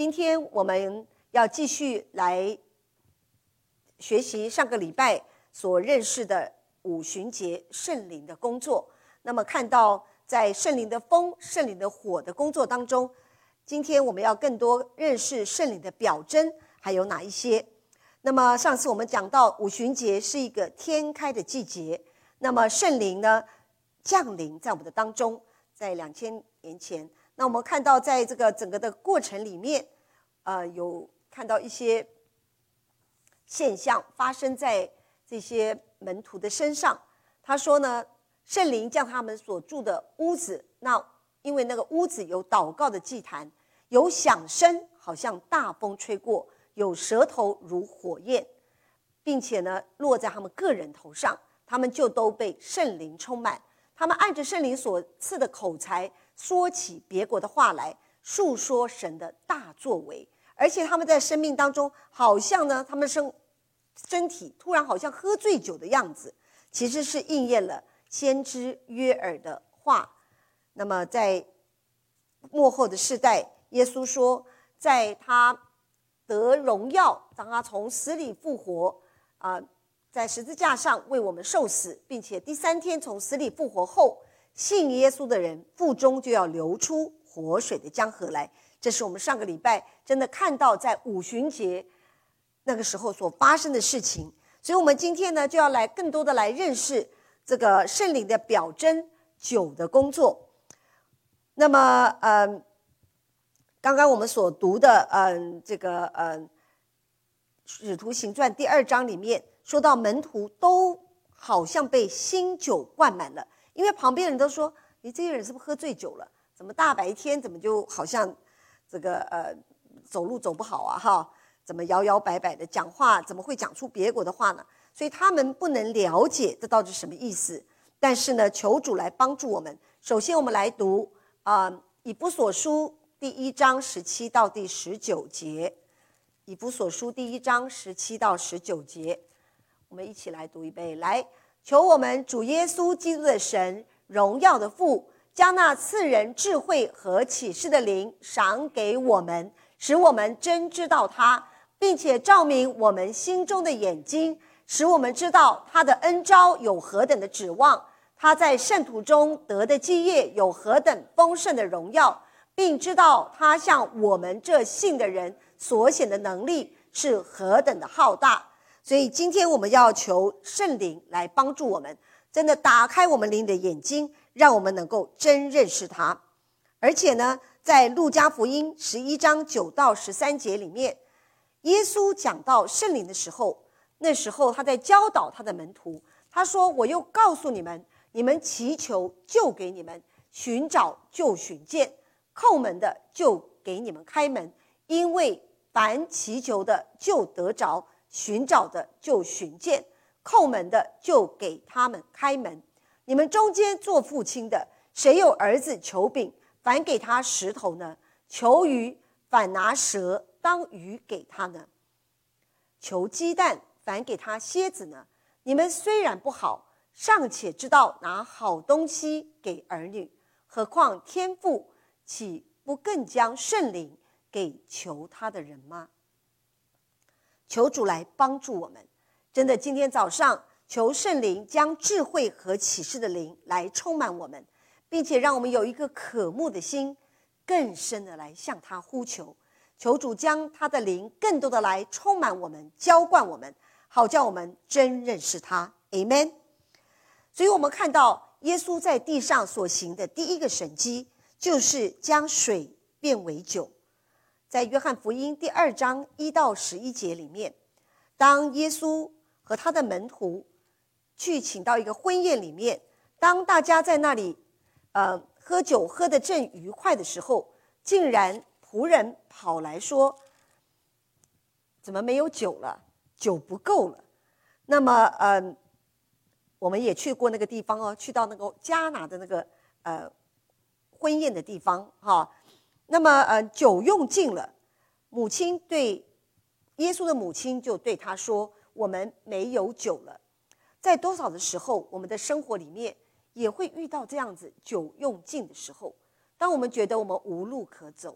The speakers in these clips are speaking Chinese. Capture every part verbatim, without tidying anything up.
今天我们要继续来学习上个礼拜所认识的五旬节圣灵的工作。那么看到在圣灵的风、圣灵的火的工作当中，今天我们要更多认识圣灵的表征还有哪一些。那么上次我们讲到五旬节是一个天开的季节，那么圣灵呢降临在我们的当中，在两千年前。那我们看到在这个整个的过程里面，呃，有看到一些现象发生在这些门徒的身上。他说呢，圣灵将他们所住的屋子，那因为那个屋子有祷告的祭坛，有响声，好像大风吹过，有舌头如火焰，并且呢落在他们个人头上，他们就都被圣灵充满。他们按着圣灵所赐的口才，说起别国的话来，述说神的大作为。而且他们在生命当中，好像呢，他们身身体突然好像喝醉酒的样子，其实是应验了先知约珥的话。那么在末后的世代，耶稣说，在他得荣耀，当他从死里复活，啊、呃，在十字架上为我们受死，并且第三天从死里复活后，信耶稣的人腹中就要流出活水的江河来。这是我们上个礼拜真的看到在五旬节那个时候所发生的事情。所以我们今天呢，就要来更多的来认识这个圣灵的表征酒的工作。那么呃，刚刚我们所读的嗯、呃，这个呃使徒行传第二章里面说到，门徒都好像被新酒灌满了，因为旁边人都说，你这些人是不是喝醉酒了？怎么大白天怎么就好像这个呃走路走不好啊哈？怎么摇摇摆摆的讲话，怎么会讲出别国的话呢？所以他们不能了解这到底是什么意思。但是呢，求主来帮助我们。首先我们来读啊、呃、以弗所书第一章十七到第十九节。以弗所书第一章十七到十九节，我们一起来读一遍。来，求我们主耶稣基督的神，荣耀的父，将那赐人智慧和启示的灵赏给我们，使我们真知道他，并且照明我们心中的眼睛，使我们知道他的恩召有何等的指望，他在圣徒中得的基业有何等丰盛的荣耀，并知道他向我们这信的人所显的能力是何等的浩大。所以今天我们要求圣灵来帮助我们，真的打开我们灵的眼睛，让我们能够真认识他。而且呢，在路加福音十一章九到十三节里面，耶稣讲到圣灵的时候，那时候他在教导他的门徒，他说，我又告诉你们，你们祈求就给你们，寻找就寻见，叩门的就给你们开门，因为凡祈求的就得着，寻找的就寻见，叩门的就给他们开门。你们中间做父亲的，谁有儿子求饼，反给他石头呢？求鱼，反拿蛇当鱼给他呢？求鸡蛋，反给他蝎子呢？你们虽然不好，尚且知道拿好东西给儿女，何况天父岂不更将圣灵给求他的人吗？求主来帮助我们，真的今天早上求圣灵将智慧和启示的灵来充满我们，并且让我们有一个渴慕的心，更深的来向他呼求。求主将他的灵更多的来充满我们，浇灌我们，好叫我们真认识他。 Amen。 所以我们看到耶稣在地上所行的第一个神迹，就是将水变为酒。在约翰福音第二章一到十一节里面，当耶稣和他的门徒去请到一个婚宴里面，当大家在那里呃喝酒喝得正愉快的时候，竟然仆人跑来说，怎么没有酒了？酒不够了。那么呃我们也去过那个地方哦，去到那个迦拿的那个呃婚宴的地方哈、哦。那么呃酒用尽了，母亲对耶稣的母亲就对他说，我们没有酒了。在多少的时候，我们的生活里面也会遇到这样子酒用尽的时候，当我们觉得我们无路可走，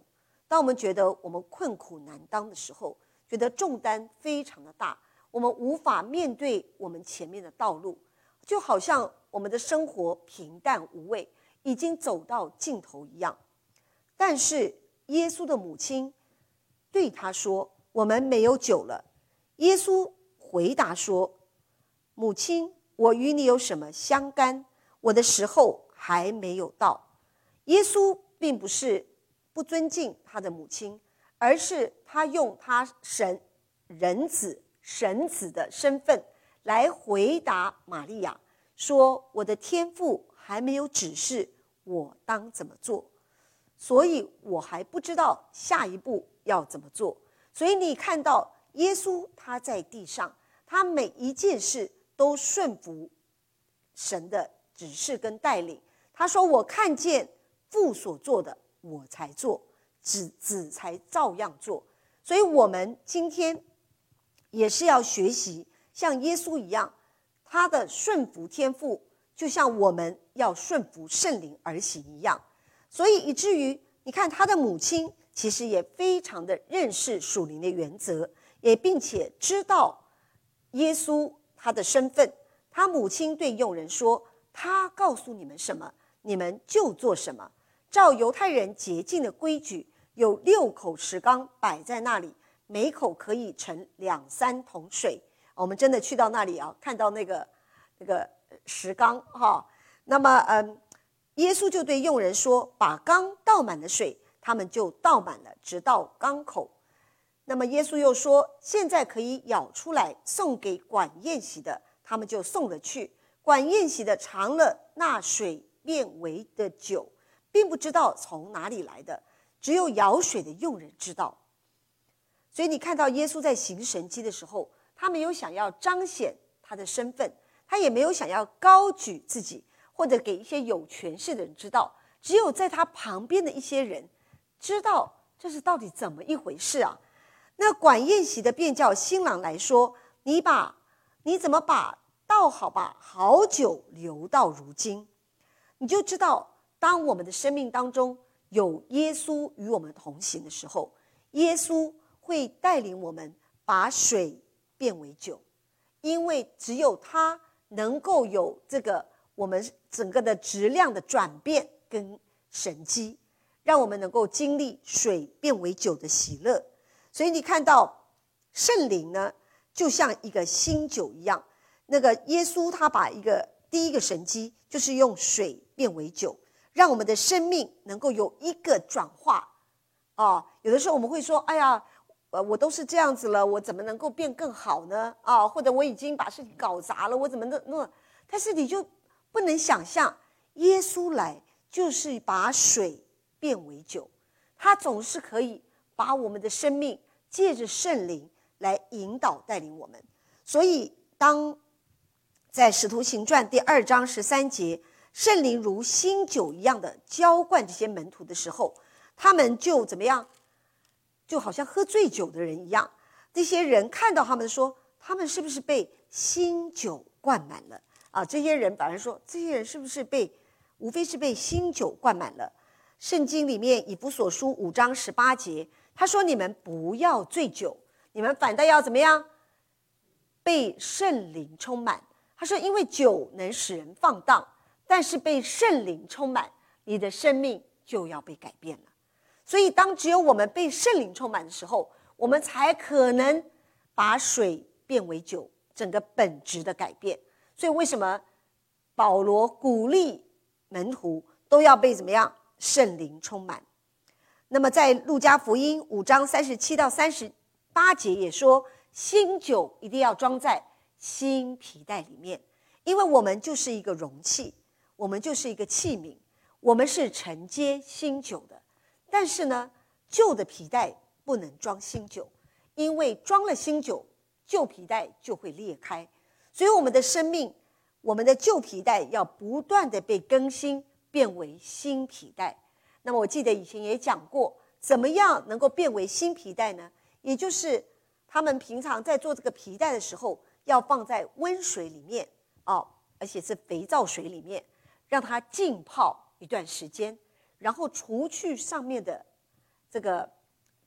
当我们觉得我们困苦难当的时候，觉得重担非常的大，我们无法面对我们前面的道路，就好像我们的生活平淡无味，已经走到尽头一样。但是耶稣的母亲对他说，我们没有酒了。耶稣回答说，母亲，我与你有什么相干？我的时候还没有到。耶稣并不是不尊敬他的母亲，而是他用他神人子神子的身份来回答玛利亚，说我的天父还没有指示我当怎么做，所以我还不知道下一步要怎么做。所以你看到耶稣他在地上，他每一件事都顺服神的指示跟带领。他说，我看见父所做的我才做，子子才照样做。所以我们今天也是要学习像耶稣一样，他的顺服天父就像我们要顺服圣灵而行一样。所以以至于你看他的母亲其实也非常的认识属灵的原则，也并且知道耶稣他的身份。他母亲对佣人说，他告诉你们什么，你们就做什么。照犹太人洁净的规矩，有六口石缸摆在那里，每口可以盛两三桶水。我们真的去到那里啊，看到那个那个石缸哈。那么嗯，耶稣就对佣人说，把缸倒满了水，他们就倒满了，直到缸口。那么耶稣又说，现在可以舀出来送给管宴席的，他们就送了去。管宴席的尝了那水变为的酒，并不知道从哪里来的，只有舀水的佣人知道。所以你看到耶稣在行神迹的时候，他没有想要彰显他的身份，他也没有想要高举自己，或者给一些有权势的人知道，只有在他旁边的一些人知道这是到底怎么一回事啊。那管宴席的便叫新郎来说，你把你怎么把倒好把好酒留到如今。你就知道，当我们的生命当中有耶稣与我们同行的时候，耶稣会带领我们把水变为酒，因为只有他能够有这个我们整个的质量的转变跟神迹，让我们能够经历水变为酒的喜乐。所以你看到圣灵呢，就像一个新酒一样。那个耶稣他把一个第一个神迹就是用水变为酒，让我们的生命能够有一个转化啊。有的时候我们会说，哎呀，我都是这样子了，我怎么能够变更好呢？啊，或者我已经把事情搞砸了，我怎么弄弄？但是你就不能想象，耶稣来就是把水变为酒，他总是可以把我们的生命借着圣灵来引导带领我们。所以当在使徒行传第二章十三节，圣灵如新酒一样的浇灌这些门徒的时候，他们就怎么样？就好像喝醉酒的人一样。这些人看到他们说，他们是不是被新酒灌满了啊？这些人反而说，这些人是不是被无非是被新酒灌满了。圣经里面以弗所书五章十八节，他说，你们不要醉酒，你们反倒要怎么样？被圣灵充满。他说，因为酒能使人放荡，但是被圣灵充满，你的生命就要被改变了。所以当只有我们被圣灵充满的时候，我们才可能把水变为酒，整个本质的改变。所以为什么保罗鼓励门徒都要被怎么样？圣灵充满。那么在路加福音五章三十七到三十八节也说，新酒一定要装在新皮袋里面，因为我们就是一个容器，我们就是一个器皿，我们是承接新酒的。但是呢，旧的皮袋不能装新酒，因为装了新酒，旧皮袋就会裂开。所以我们的生命，我们的旧皮袋要不断的被更新，变为新皮袋。那么我记得以前也讲过，怎么样能够变为新皮袋呢？也就是他们平常在做这个皮袋的时候，要放在温水里面哦，而且是肥皂水里面，让它浸泡一段时间，然后除去上面的这个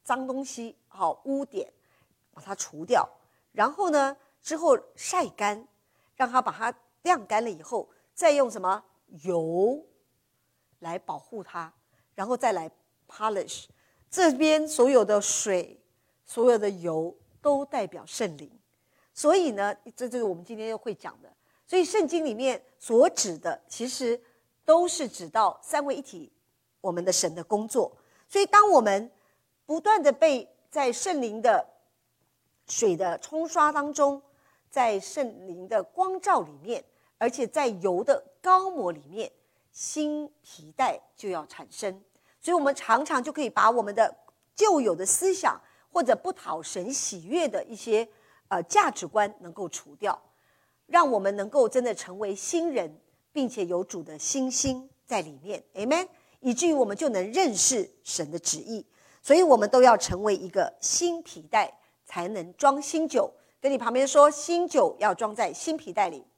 脏东西，好污点，把它除掉。然后呢，之后晒干，让它把它晾干了以后，再用什么油来保护它，然后再来 polish。这边所有的水，所有的油都代表圣灵。所以呢，这就是我们今天又会讲的。所以圣经里面所指的，其实都是指到三位一体，我们的神的工作。所以当我们不断的被在圣灵的水的冲刷当中，在圣灵的光照里面，而且在油的膏抹里面，新皮带就要产生。所以我们常常就可以把我们的旧有的思想，或者不讨神喜悦的一些呃价值观能够除掉，让我们能够真的成为新人，并且有主的新心在里面 Amen， 以至于我们就能认识神的旨意。所以我们都要成为一个新皮带，才能装新酒。跟你旁边说，新酒要装在新皮带里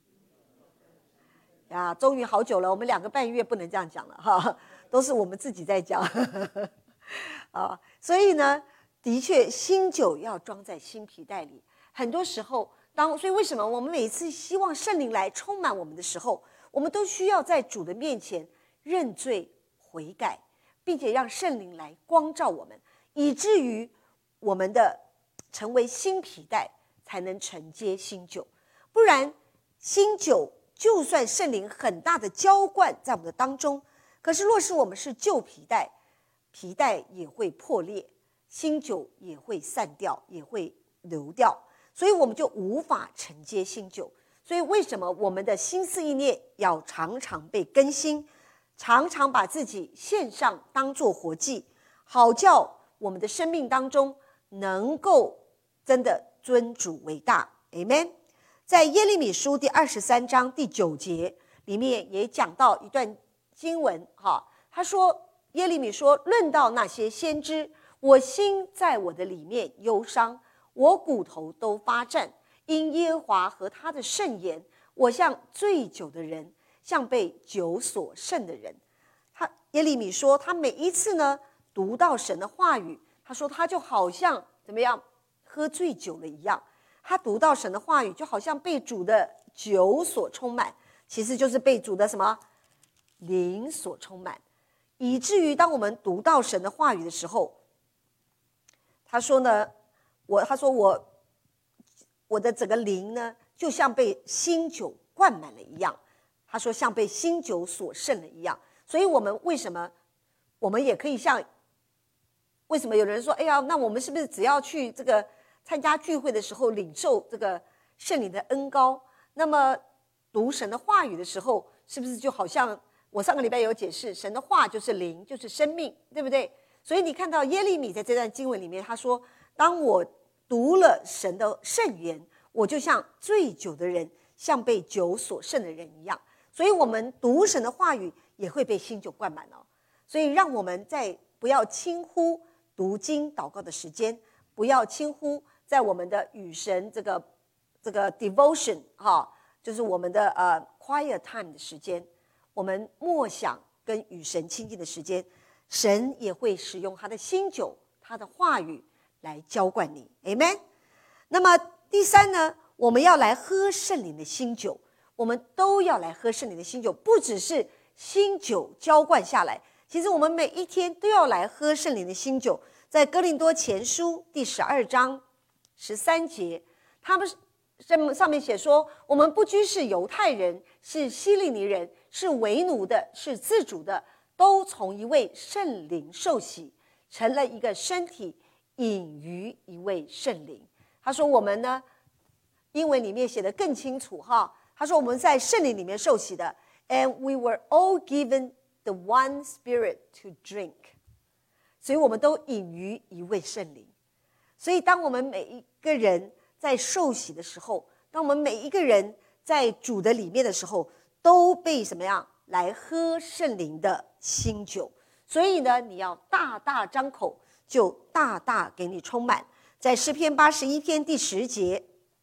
呀！终于好久了，我们两个半月不能这样讲了哈，都是我们自己在讲啊。所以呢，的确新酒要装在新皮带里。很多时候当所以为什么我们每一次希望圣灵来充满我们的时候，我们都需要在主的面前认罪悔改，并且让圣灵来光照我们，以至于我们的成为新皮带，才能承接新酒。不然新酒就算圣灵很大的浇灌在我们的当中，可是若是我们是旧皮带，皮带也会破裂，新酒也会散掉，也会流掉，所以我们就无法承接新酒。所以为什么我们的心思意念要常常被更新，常常把自己献上当作活祭，好叫我们的生命当中能够真的尊主为大 Amen。 在耶利米书第二十三章第九节里面也讲到一段经文，他说耶利米说，论到那些先知，我心在我的里面忧伤，我骨头都发战，因耶和华和他的圣言，我像醉酒的人，像被酒所胜的人。他耶利米说，他每一次呢读到神的话语，他说他就好像怎么样喝醉酒了一样。他读到神的话语，就好像被主的酒所充满，其实就是被主的什么灵所充满，以至于当我们读到神的话语的时候，他说呢，我他说我我的整个灵呢，就像被新酒灌满了一样。他说像被新酒所胜了一样。所以我们为什么我们也可以像，为什么有人说，哎呀，那我们是不是只要去这个参加聚会的时候领受这个圣灵的恩膏，那么读神的话语的时候，是不是就好像我上个礼拜有解释，神的话就是灵，就是生命，对不对？所以你看到耶利米在这段经文里面，他说，当我读了神的圣言，我就像醉酒的人，像被酒所胜的人一样。所以我们读神的话语也会被新酒灌满哦。所以让我们在不要轻忽读经祷告的时间，不要轻忽在我们的与神这个这个 devotion 哈，就是我们的呃 quiet time 的时间，我们默想跟与神亲近的时间，神也会使用他的新酒，他的话语来浇灌你 Amen。 那么第三呢，我们要来喝圣灵的新酒，我们都要来喝圣灵的新酒，不只是新酒浇灌下来，其实我们每一天都要来喝圣灵的新酒。在哥林多前书第十二章十三节，他们上面写说，我们不拘是犹太人，是希利尼人，是为奴的，是自主的，都从一位圣灵受洗，成了一个身体，隐于一位圣灵。他说我们呢，英文里面写得更清楚哈，他说我们在圣灵里面受洗的， and we were all given the one spirit to drink， 所以我们都隐于一位圣灵。所以当我们每一个人在受洗的时候，当我们每一个人在主的里面的时候，都被什么样来喝圣灵的新酒。所以呢，你要大大张口，就大大给你充满。在诗篇八十一篇第十节，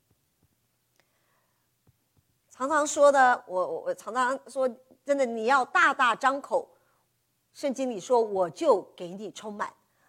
常常说的，我我我常常说，真的，你要大大张口。圣经里说，我就给你充满。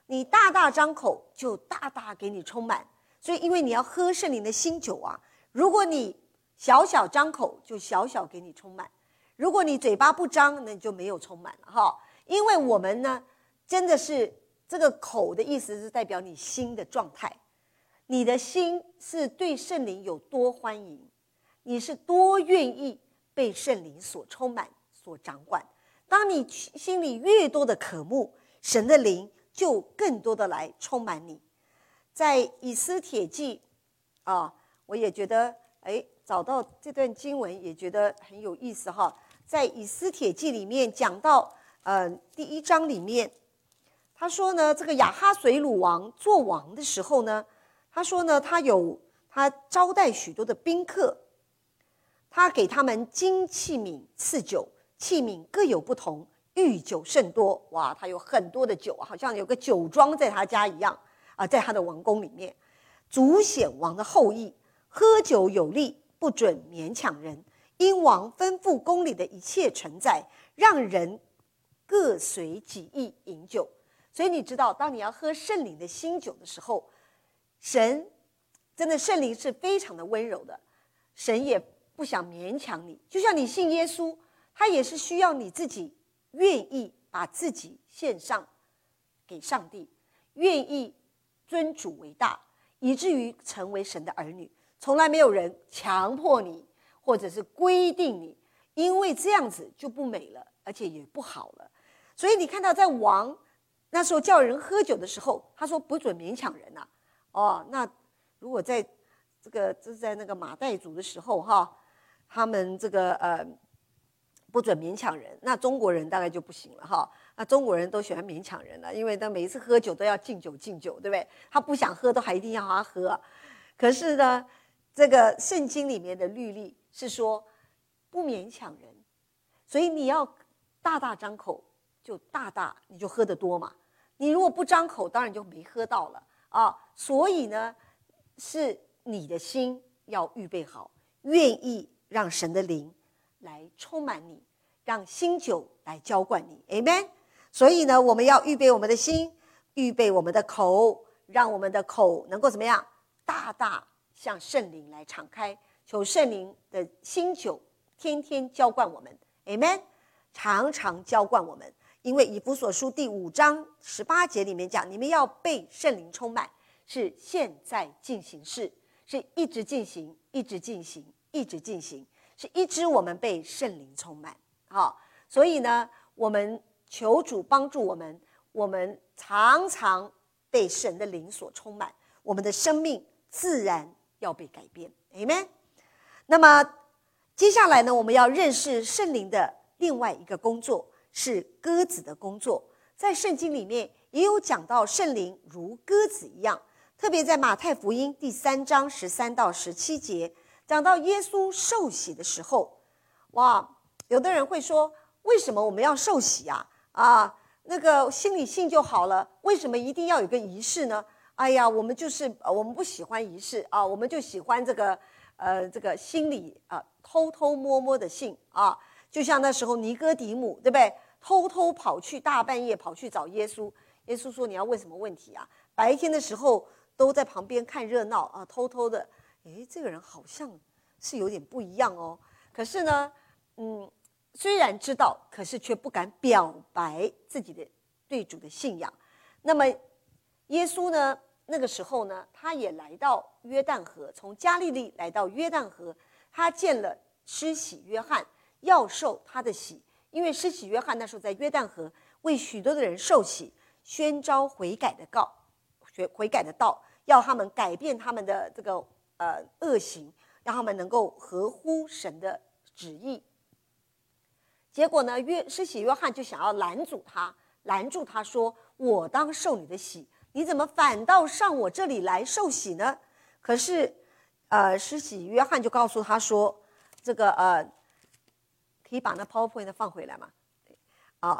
你大大张口，就大大给你充满。所以因为你要喝圣灵的新酒啊，如果你小小张口，就小小给你充满；如果你嘴巴不张，那你就没有充满了哈。因为我们呢，真的是这个口的意思是代表你心的状态，你的心是对圣灵有多欢迎，你是多愿意被圣灵所充满、所掌管。当你心里越多的渴慕，神的灵就更多的来充满你。在以斯帖记啊，我也觉得哎，找到这段经文也觉得很有意思哈。在以斯帖记里面讲到，呃，第一章里面，他说呢，这个亚哈随鲁王做王的时候呢，他说呢，他有他招待许多的宾客，他给他们金器皿赐酒，器皿各有不同，御酒甚多。哇，他有很多的酒，好像有个酒庄在他家一样啊，在他的王宫里面。主显王的后裔，喝酒有力，不准勉强人，因王吩咐宫里的一切臣宰，让人各随己意饮酒。所以你知道，当你要喝圣灵的新酒的时候，神真的圣灵是非常的温柔的，神也不想勉强你。就像你信耶稣，他也是需要你自己愿意把自己献上给上帝，愿意尊主为大，以至于成为神的儿女。从来没有人强迫你，或者是规定你，因为这样子就不美了，而且也不好了。所以你看到在王那时候叫人喝酒的时候，他说不准勉强人啊。哦，那如果在这个这是在那个马代族的时候哈，他们这个呃不准勉强人，那中国人大概就不行了哈。那中国人都喜欢勉强人了，因为他每一次喝酒都要敬酒敬酒，对不对？他不想喝都还一定要他喝。可是呢，这个圣经里面的律例是说不勉强人，所以你要大大张口，就大大你就喝得多嘛。你如果不张口，当然就没喝到了啊。所以呢，是你的心要预备好，愿意让神的灵来充满你，让新酒来浇灌你 Amen。 所以呢，我们要预备我们的心，预备我们的口，让我们的口能够怎么样，大大向圣灵来敞开，求圣灵的新酒天天浇灌我们 Amen， 常常浇灌我们。因为以弗所书第五章十八节里面讲，你们要被圣灵充满，是现在进行式，是一直进行一直进行一直进行，是一直我们被圣灵充满。好，所以呢，我们求主帮助我们，我们常常被神的灵所充满，我们的生命自然要被改变 Amen。 那么接下来呢，我们要认识圣灵的另外一个工作，是鸽子的工作。在圣经里面也有讲到圣灵如鸽子一样，特别在马太福音第三章十三到十七节讲到耶稣受洗的时候。哇，有的人会说，为什么我们要受洗啊？啊，那个心里信就好了，为什么一定要有个仪式呢？哎呀，我们就是我们不喜欢仪式啊，我们就喜欢这个呃这个心里啊偷偷摸摸的信啊。就像那时候尼哥底母，对不对？偷偷跑去，大半夜跑去找耶稣。耶稣说：“你要问什么问题啊？”白天的时候都在旁边看热闹啊，偷偷的。诶，这个人好像是有点不一样哦。可是呢，嗯，虽然知道，可是却不敢表白自己的对主的信仰。那么耶稣呢，那个时候呢，他也来到约旦河，从加利利来到约旦河，他见了施洗约翰，要受他的洗。因为施洗约翰那时候在约旦河为许多的人受洗，宣召悔改的告，悔改的道，要他们改变他们的这个呃恶行，让他们能够合乎神的旨意。结果呢，约施洗约翰就想要拦阻他，拦住他说：“我当受你的洗，你怎么反倒上我这里来受洗呢？”可是，呃，施洗约翰就告诉他说：“这个呃。”可以把那 PowerPoint 放回来吗？啊，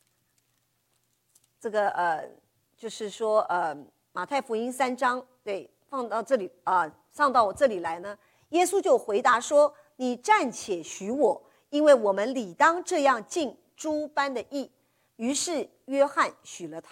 这个呃，就是说呃，马太福音三章，对，放到这里啊、呃，上到我这里来呢。耶稣就回答说：“你暂且许我，因为我们理当这样尽诸般的义。”于是约翰许了他，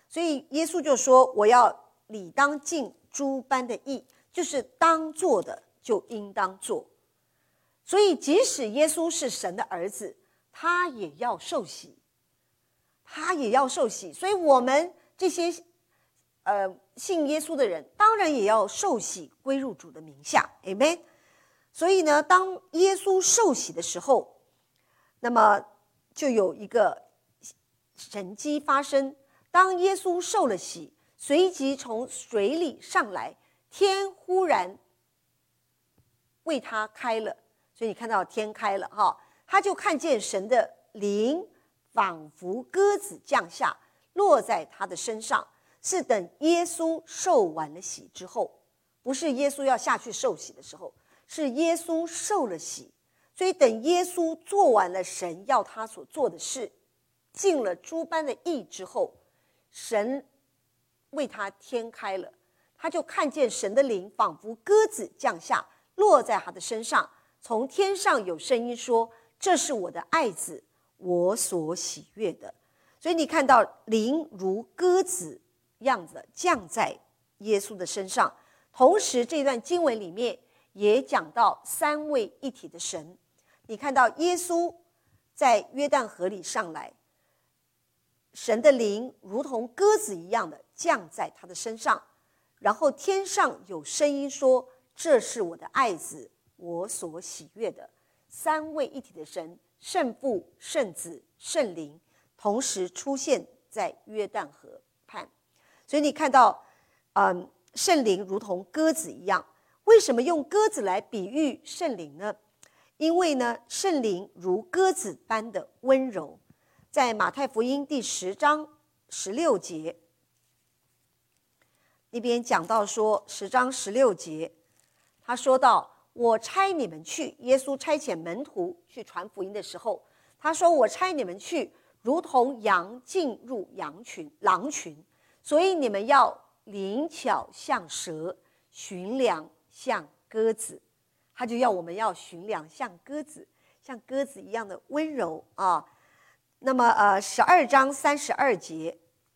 所以耶稣就说，我要理当尽诸般的义，就是当做的就应当做。所以即使耶稣是神的儿子，他也要受洗，他也要受洗。所以我们这些呃信耶稣的人，当然也要受洗归入主的名下 Amen。 所以呢，当耶稣受洗的时候，那么就有一个神迹发生。当耶稣受了洗，随即从水里上来，天忽然为他开了。所以你看到天开了哈，他就看见神的灵仿佛鸽子降下，落在他的身上。是等耶稣受完了洗之后，不是耶稣要下去受洗的时候，是耶稣受了洗。所以等耶稣做完了神要他所做的事，尽了诸般的义之后，神为他天开了，他就看见神的灵仿佛鸽子降下，落在他的身上。从天上有声音说，这是我的爱子，我所喜悦的。所以你看到灵如鸽子样子降在耶稣的身上。同时这段经文里面也讲到三位一体的神。你看到耶稣在约旦河里上来，神的灵如同鸽子一样的降在他的身上，然后天上有声音说，这是我的爱子，我所喜悦的。三位一体的神，圣父、圣子、圣灵，同时出现在约旦河畔。所以你看到嗯，圣灵如同鸽子一样。为什么用鸽子来比喻圣灵呢？因为呢，圣灵如鸽子般的温柔。在马太福音第十章十六节那边讲到说，十章十六节他说到，我差你们去，耶稣差遣门徒去传福音的时候，他说，我差你们去，如同羊进入羊群狼群，所以你们要灵巧像蛇，驯良像鸽子。他就要我们要驯良像鸽子，像鸽子一样的温柔啊。那么呃，十二章三十二节，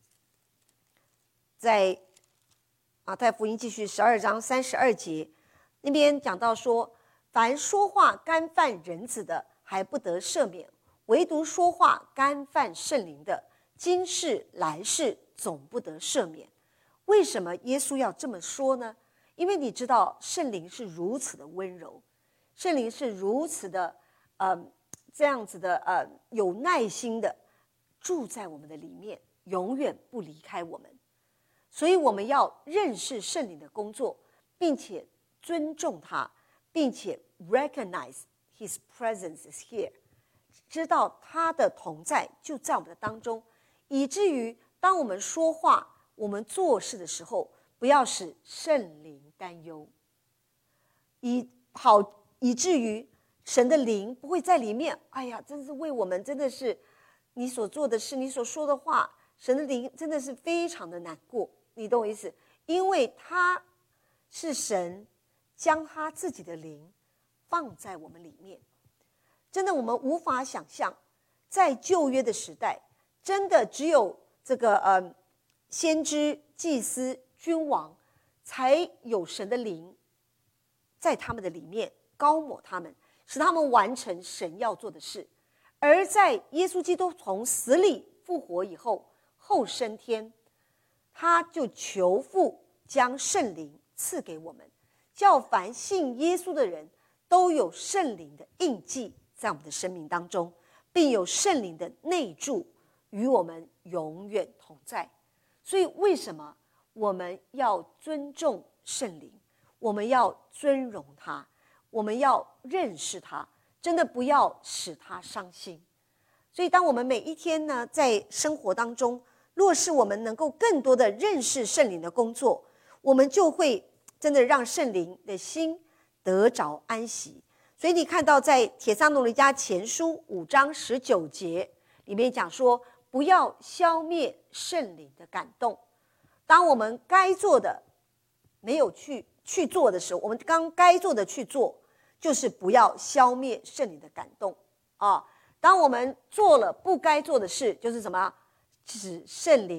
在马太福音继续十二章三十二节那边讲到说，凡说话干犯人子的，还不得赦免，唯独说话干犯圣灵的，今世来世总不得赦免。为什么耶稣要这么说呢？因为你知道圣灵是如此的温柔，圣灵是如此的呃这样子的呃有耐心的住在我们的里面，永远不离开我们。所以我们要认识圣灵的工作，并且尊重他，并且 recognize his presence is here， 知道他的同在就在我们的当中，以至于当我们说话我们做事的时候，不要使圣灵担忧，以好以至于神的灵不会在里面，哎呀，真是为我们，真的是你所做的事，你所说的话，神的灵真的是非常的难过。你懂我意思？因为他是神将他自己的灵放在我们里面。真的我们无法想象，在旧约的时代，真的只有这个呃先知、祭司、君王才有神的灵在他们的里面高抹他们，使他们完成神要做的事。而在耶稣基督从死里复活以后，后升天，他就求父将圣灵赐给我们，叫凡信耶稣的人都有圣灵的印记在我们的生命当中，并有圣灵的内住与我们永远同在。所以为什么我们要尊重圣灵，我们要尊荣他，我们要认识他，真的不要使他伤心。所以当我们每一天呢，在生活当中，若是我们能够更多的认识圣灵的工作，我们就会真的让圣灵的心得着安息。所以你看到在帖撒罗尼迦前书五章十九节里面讲说，不要消灭圣灵的感动。当我们该做的没有去去做的时候，我们刚该做的去做，就是不要消灭圣灵的感动啊。当我们做了不该做的事，就是什么？使圣灵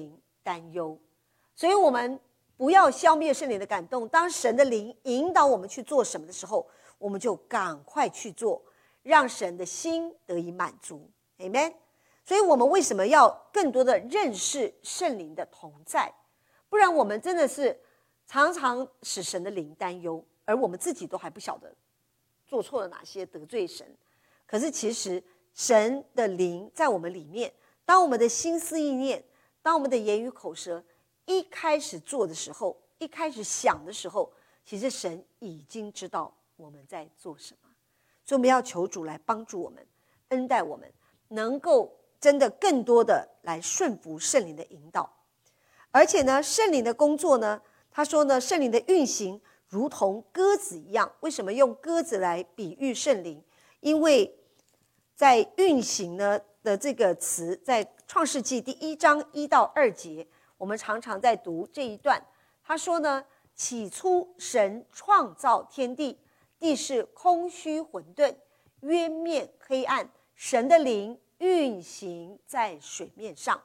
担忧。所以我们不要消灭圣灵的感动，当神的灵引导我们去做什么的时候，我们就赶快去做，让神的心得以满足。 Amen。 所以我们为什么要更多的认识圣灵的同在？不然我们真的是常常使神的灵担忧，而我们自己都还不晓得做错了哪些，得罪神。可是其实神的灵在我们里面，当我们的心思意念，当我们的言语口舌一开始做的时候，一开始想的时候，其实神已经知道我们在做什么。所以我们要求主来帮助我们，恩待我们，能够真的更多的来顺服圣灵的引导。而且呢，圣灵的工作呢，他说呢，圣灵的运行如同鸽子一样。为什么用鸽子来比喻圣灵？因为在运行呢的这个词，在创世纪第一章一到二节，我们常常在读这一段。他说呢，起初神创造天地，地是空虚混沌，渊面黑暗，神的灵运行在水面上。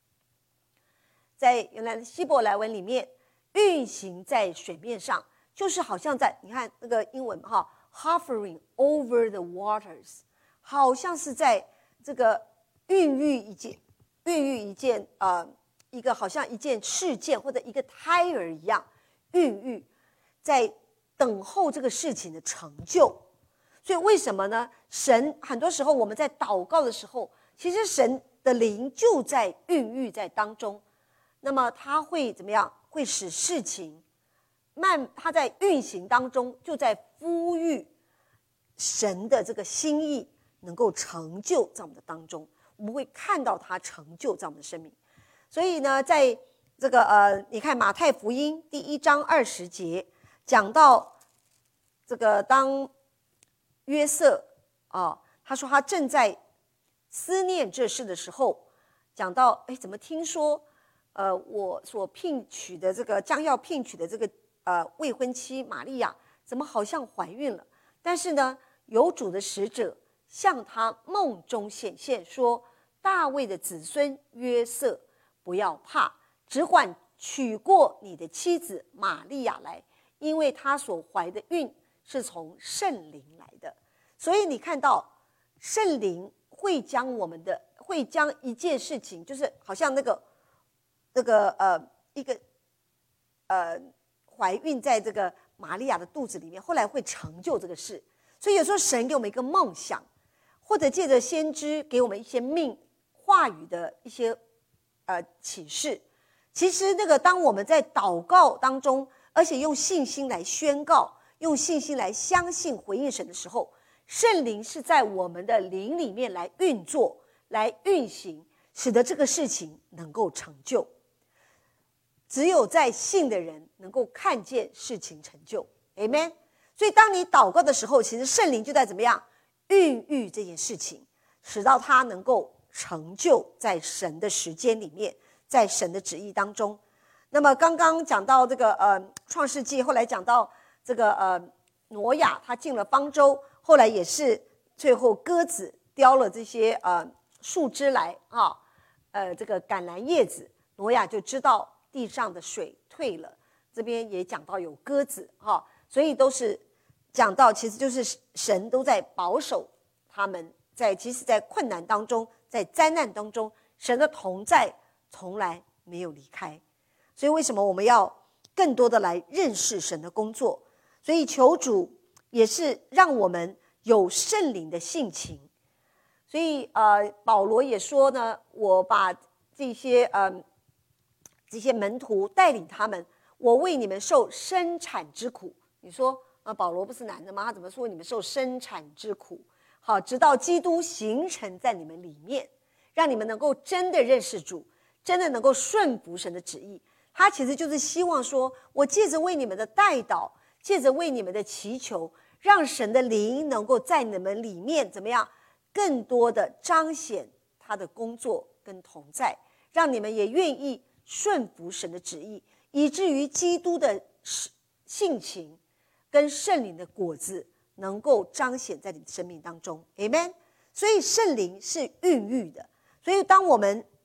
在原来的希伯来文里面，运行在水面上就是好像在，你看那个英文哈 hovering over the waters， 好像是在这个孕育一件孕育一件呃一个好像一件事件或者一个胎儿一样，孕育在等候这个事情的成就。所以为什么呢？神很多时候我们在祷告的时候，其实神的灵就在孕育在当中。那么他会怎么样？会使事情慢，他在运行当中就在呼吁神的这个心意能够成就在我们的当中，我们会看到他成就在我们的生命。所以呢，在这个呃，你看马太福音第一章二十节讲到这个，当约瑟啊、呃，他说他正在思念这事的时候，讲到哎，怎么听说呃，我所聘娶的这个将要聘娶的这个呃未婚妻玛利亚，怎么好像怀孕了？但是呢，有主的使者向他梦中显现，说：大卫的子孙约瑟，不要怕，只管娶过你的妻子玛利亚来，因为她所怀的孕是从圣灵来的。所以你看到圣灵会将我们的会将一件事情，就是好像那个这个呃一个呃怀孕在这个玛利亚的肚子里面，后来会成就这个事。所以有时候神给我们一个梦想，或者借着先知给我们一些命话语的一些呃启示，其实那个当我们在祷告当中，而且用信心来宣告，用信心来相信回应神的时候，圣灵是在我们的灵里面来运作，来运行，使得这个事情能够成就。只有在信的人能够看见事情成就 Amen。 所以当你祷告的时候，其实圣灵就在怎么样孕育这件事情，使到它能够成就在神的时间里面，在神的旨意当中。那么刚刚讲到这个呃创世纪，后来讲到这个呃挪亚他进了方舟，后来也是最后鸽子叼了这些呃树枝来啊，呃这个橄榄叶子，挪亚就知道地上的水退了。这边也讲到有鸽子哈、啊，所以都是讲到其实就是神都在保守他们，在即使在困难当中，在灾难当中，神的同在从来没有离开。所以为什么我们要更多的来认识神的工作？所以求主也是让我们有圣灵的性情。所以呃，保罗也说呢，我把这些呃这些门徒带领他们，我为你们受生产之苦。你说啊，保罗不是男的吗？他怎么说你们受生产之苦？好，直到基督形成在你们里面，让你们能够真的认识主，真的能够顺服神的旨意。他其实就是希望说，我借着为你们的代祷，借着为你们的祈求，让神的灵能够在你们里面怎么样，更多的彰显他的工作跟同在，让你们也愿意顺服神的旨意，以至于基督的性情跟圣灵的果子能够彰显在你的生命当中 Amen。 所以圣灵是孕育的，所以当我们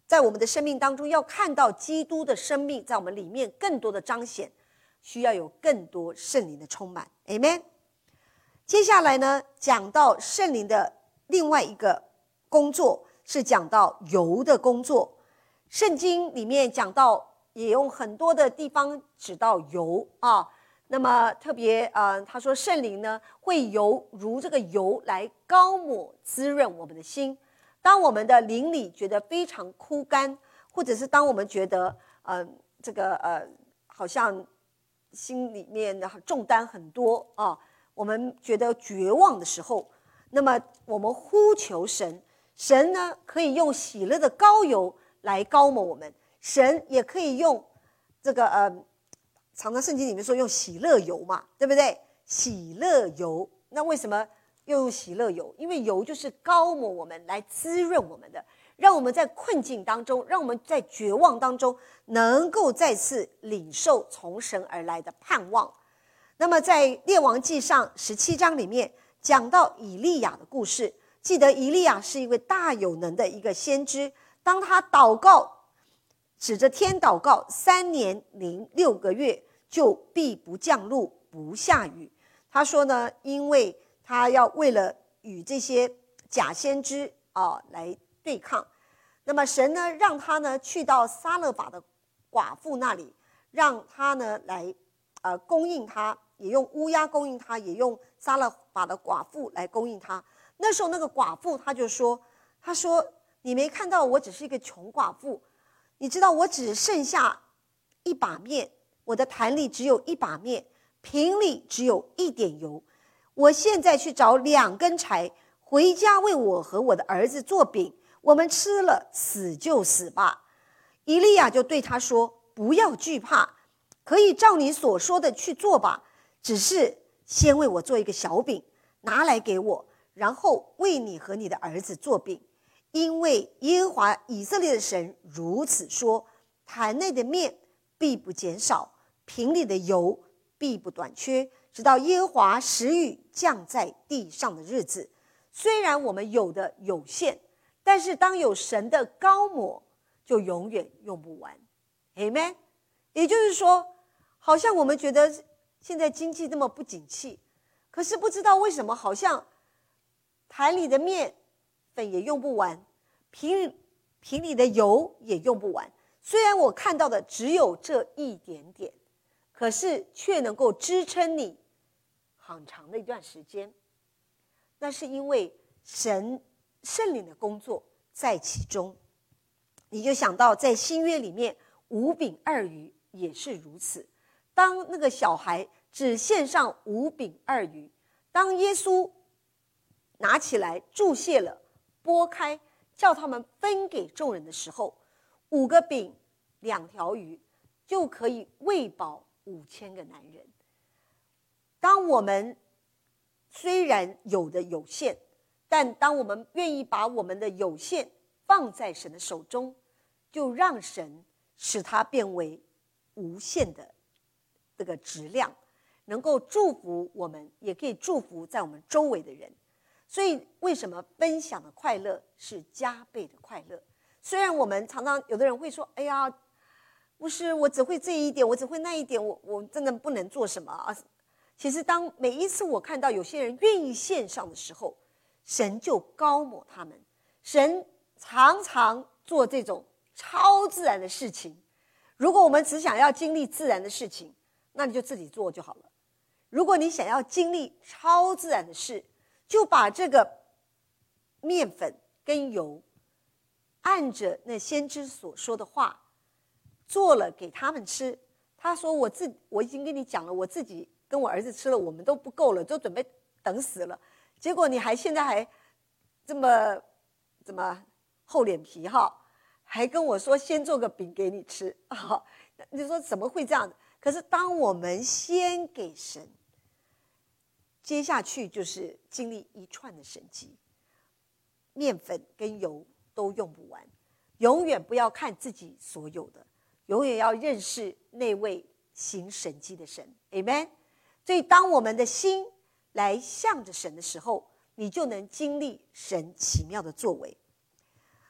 在我们的生命当中要看到基督的生命在我们里面更多的彰显，需要有更多圣灵的充满。 Amen。 接下来呢，讲到圣灵的另外一个工作，是讲到油的工作。圣经里面讲到，也用很多的地方指到油啊。那么特别呃，他说圣灵呢会油如这个油来膏抹滋润我们的心。当我们的灵里觉得非常枯干，或者是当我们觉得呃这个呃好像心里面的重担很多啊，我们觉得绝望的时候，那么我们呼求神，神呢可以用喜乐的膏油来膏抹我们，神也可以用这个呃，常常圣经里面说用喜乐油嘛，对不对？喜乐油，那为什么又用喜乐油？因为油就是膏抹我们，来滋润我们的，让我们在困境当中，让我们在绝望当中能够再次领受从神而来的盼望。那么在列王纪上十七章里面讲到以利亚的故事，记得以利亚是一位大有能的一个先知，当他祷告，指着天祷告三年零六个月，就必不降露不下雨。他说呢，因为他要为了与这些假先知啊来对抗，那么神呢让他呢去到撒勒法的寡妇那里，让他呢来呃供应他，也用乌鸦供应他，也用撒勒法的寡妇来供应他。那时候那个寡妇他就说，他说你没看到我只是一个穷寡妇，你知道我只剩下一把面，我的坛里只有一把面，瓶里只有一点油，我现在去找两根柴，回家为我和我的儿子做饼，我们吃了死就死吧。以利亚就对他说，不要惧怕，可以照你所说的去做吧，只是先为我做一个小饼，拿来给我，然后为你和你的儿子做饼。因为耶和华以色列的神如此说，坛内的面必不减少，瓶里的油必不短缺，直到耶和华使雨降在地上的日子。虽然我们有的有限，但是当有神的膏抹，就永远用不完。 Amen。 也就是说，好像我们觉得现在经济这么不景气，可是不知道为什么好像坛里的面粉也用不完，瓶瓶里的油也用不完。虽然我看到的只有这一点点，可是却能够支撑你很长的一段时间。那是因为神圣灵的工作在其中。你就想到在新约里面，五饼二鱼也是如此。当那个小孩只献上五饼二鱼，当耶稣拿起来注谢了，拨开，叫他们分给众人的时候，五个饼两条鱼就可以喂饱五千个男人。当我们虽然有的有限，但当我们愿意把我们的有限放在神的手中，就让神使它变为无限的这个质量，能够祝福我们，也可以祝福在我们周围的人。所以为什么分享的快乐是加倍的快乐？虽然我们常常有的人会说，哎呀，不是我只会这一点，我只会那一点，我我真的不能做什么啊。其实当每一次我看到有些人愿意献上的时候，神就膏抹他们。神常常做这种超自然的事情。如果我们只想要经历自然的事情，那你就自己做就好了。如果你想要经历超自然的事，就把这个面粉跟油按着那先知所说的话做了给他们吃。他说我自我已经跟你讲了，我自己跟我儿子吃了，我们都不够了，都准备等死了，结果你还现在还这么怎么厚脸皮哈，还跟我说先做个饼给你吃啊！你说怎么会这样？可是当我们先给神，接下去就是经历一串的神迹，面粉跟油都用不完。永远不要看自己所有的，永远要认识那位行神迹的神。 Amen。 所以当我们的心来向着神的时候，你就能经历神奇妙的作为。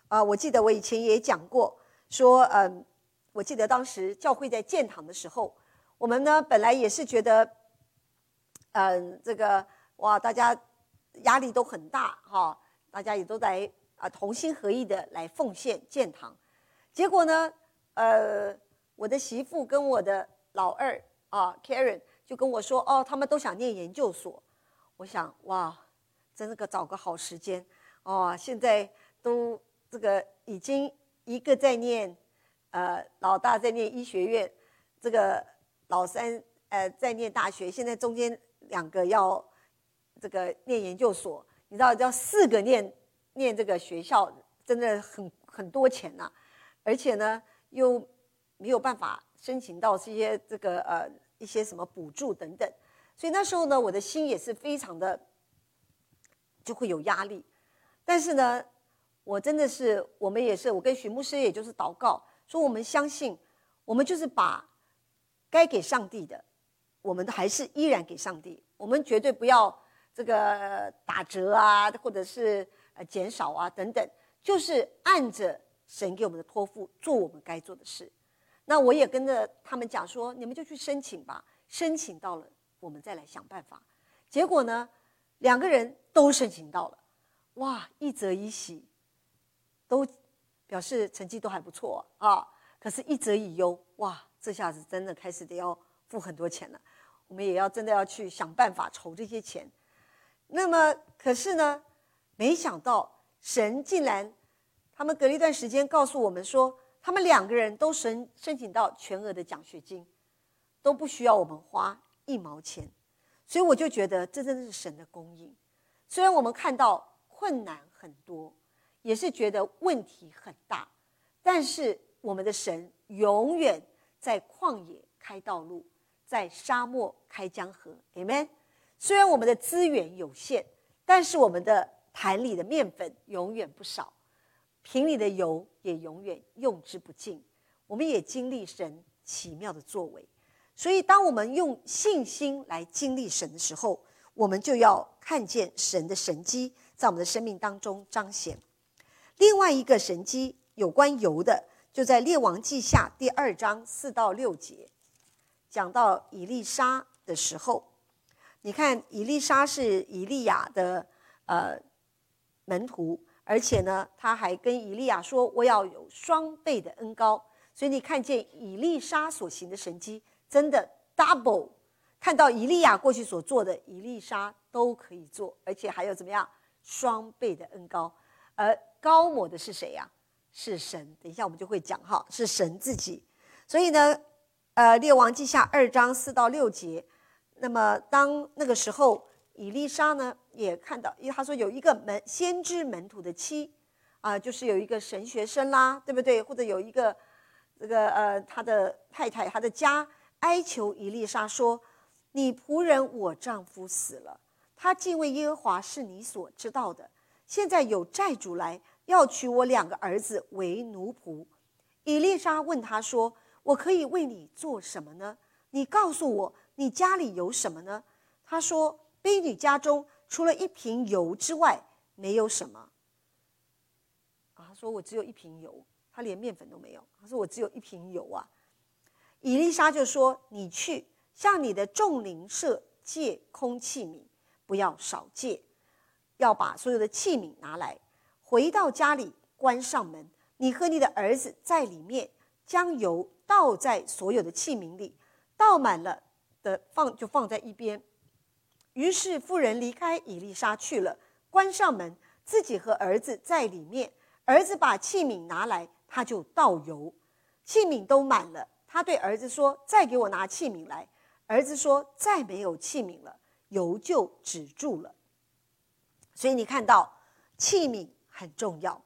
啊、呃，我记得我以前也讲过，说，嗯，我记得当时教会在建堂的时候，我们呢本来也是觉得，嗯，这个哇，大家压力都很大哈，大家也都来啊同心合意的来奉献建堂，结果呢，呃，我的媳妇跟我的老二啊 Karen 就跟我说，哦，他们都想念研究所。我想，哇，真的个找个好时间哦！现在都这个已经一个在念，呃，老大在念医学院，这个老三呃在念大学，现在中间两个要这个念研究所，你知道要四个念念这个学校，真的很很多钱呐、啊，而且呢又没有办法申请到这些这个呃一些什么补助等等。所以那时候呢，我的心也是非常的就会有压力，但是呢，我真的是，我们也是，我跟许牧师也就是祷告，说我们相信，我们就是把该给上帝的，我们还是依然给上帝，我们绝对不要这个打折啊，或者是呃减少啊等等，就是按着神给我们的托付做我们该做的事。那我也跟着他们讲说，你们就去申请吧，申请到了。我们再来想办法，结果呢，两个人都申请到了，哇，一则以喜，都表示成绩都还不错啊。可是，一则以忧，哇，这下子真的开始得要付很多钱了。我们也要真的要去想办法筹这些钱。那么，可是呢，没想到神竟然，他们隔了一段时间告诉我们说，他们两个人都申申请到全额的奖学金，都不需要我们花一毛钱，所以我就觉得这真的是神的供应。虽然我们看到困难很多，也是觉得问题很大，但是我们的神永远在旷野开道路，在沙漠开江河。 Amen。 虽然我们的资源有限，但是我们的坛里的面粉永远不少，瓶里的油也永远用之不尽。我们也经历神奇妙的作为，所以当我们用信心来经历神的时候，我们就要看见神的神迹在我们的生命当中彰显。另外一个神迹有关油的，就在列王记下第二章四到六节，讲到以利沙的时候，你看以利沙是以利亚的呃门徒，而且呢他还跟以利亚说，我要有双倍的恩膏。所以你看见以利沙所行的神迹真的 double， 看到以利亚过去所做的，以利沙都可以做，而且还有怎么样双倍的恩膏。而膏抹的是谁呀、啊？是神。等一下我们就会讲哈，是神自己。所以呢，呃，列王记下二章四到六节。那么当那个时候，以利沙呢也看到，因为他说有一个门先知门徒的妻啊、呃，就是有一个神学生啦，对不对？或者有一个这个呃他的太太，他的家哀求以利沙说：“你仆人我丈夫死了，他敬畏耶和华是你所知道的。现在有债主来要娶我两个儿子为奴仆。”以利沙问他说：“我可以为你做什么呢？你告诉我，你家里有什么呢？”他说：“婢女家中除了一瓶油之外，没有什么。”啊，他说：“我只有一瓶油。”他连面粉都没有。他说：“我只有一瓶油啊。”以利沙就说：“你去向你的众邻舍借空器皿，不要少借，要把所有的器皿拿来，回到家里关上门，你和你的儿子在里面，将油倒在所有的器皿里，倒满了的放就放在一边。”于是妇人离开以利沙去了，关上门，自己和儿子在里面。儿子把器皿拿来，他就倒油，器皿都满了。他对儿子说：“再给我拿器皿来。”儿子说：“再没有器皿了。”油就止住了。所以你看到器皿很重要。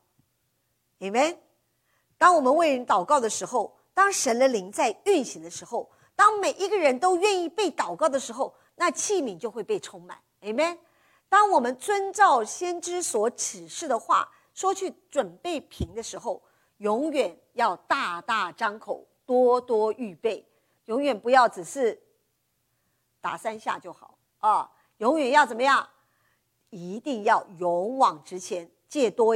Amen。 当我们为人祷告的时候，当神的灵在运行的时候，当每一个人都愿意被祷告的时候，那器皿就会被充满。 Amen。 当我们遵照先知所指示的话说去准备瓶的时候，永远要大大张口，多多预备，永远不要只是打三下就好啊！永远要怎么样？一定要勇往直前，借多一点，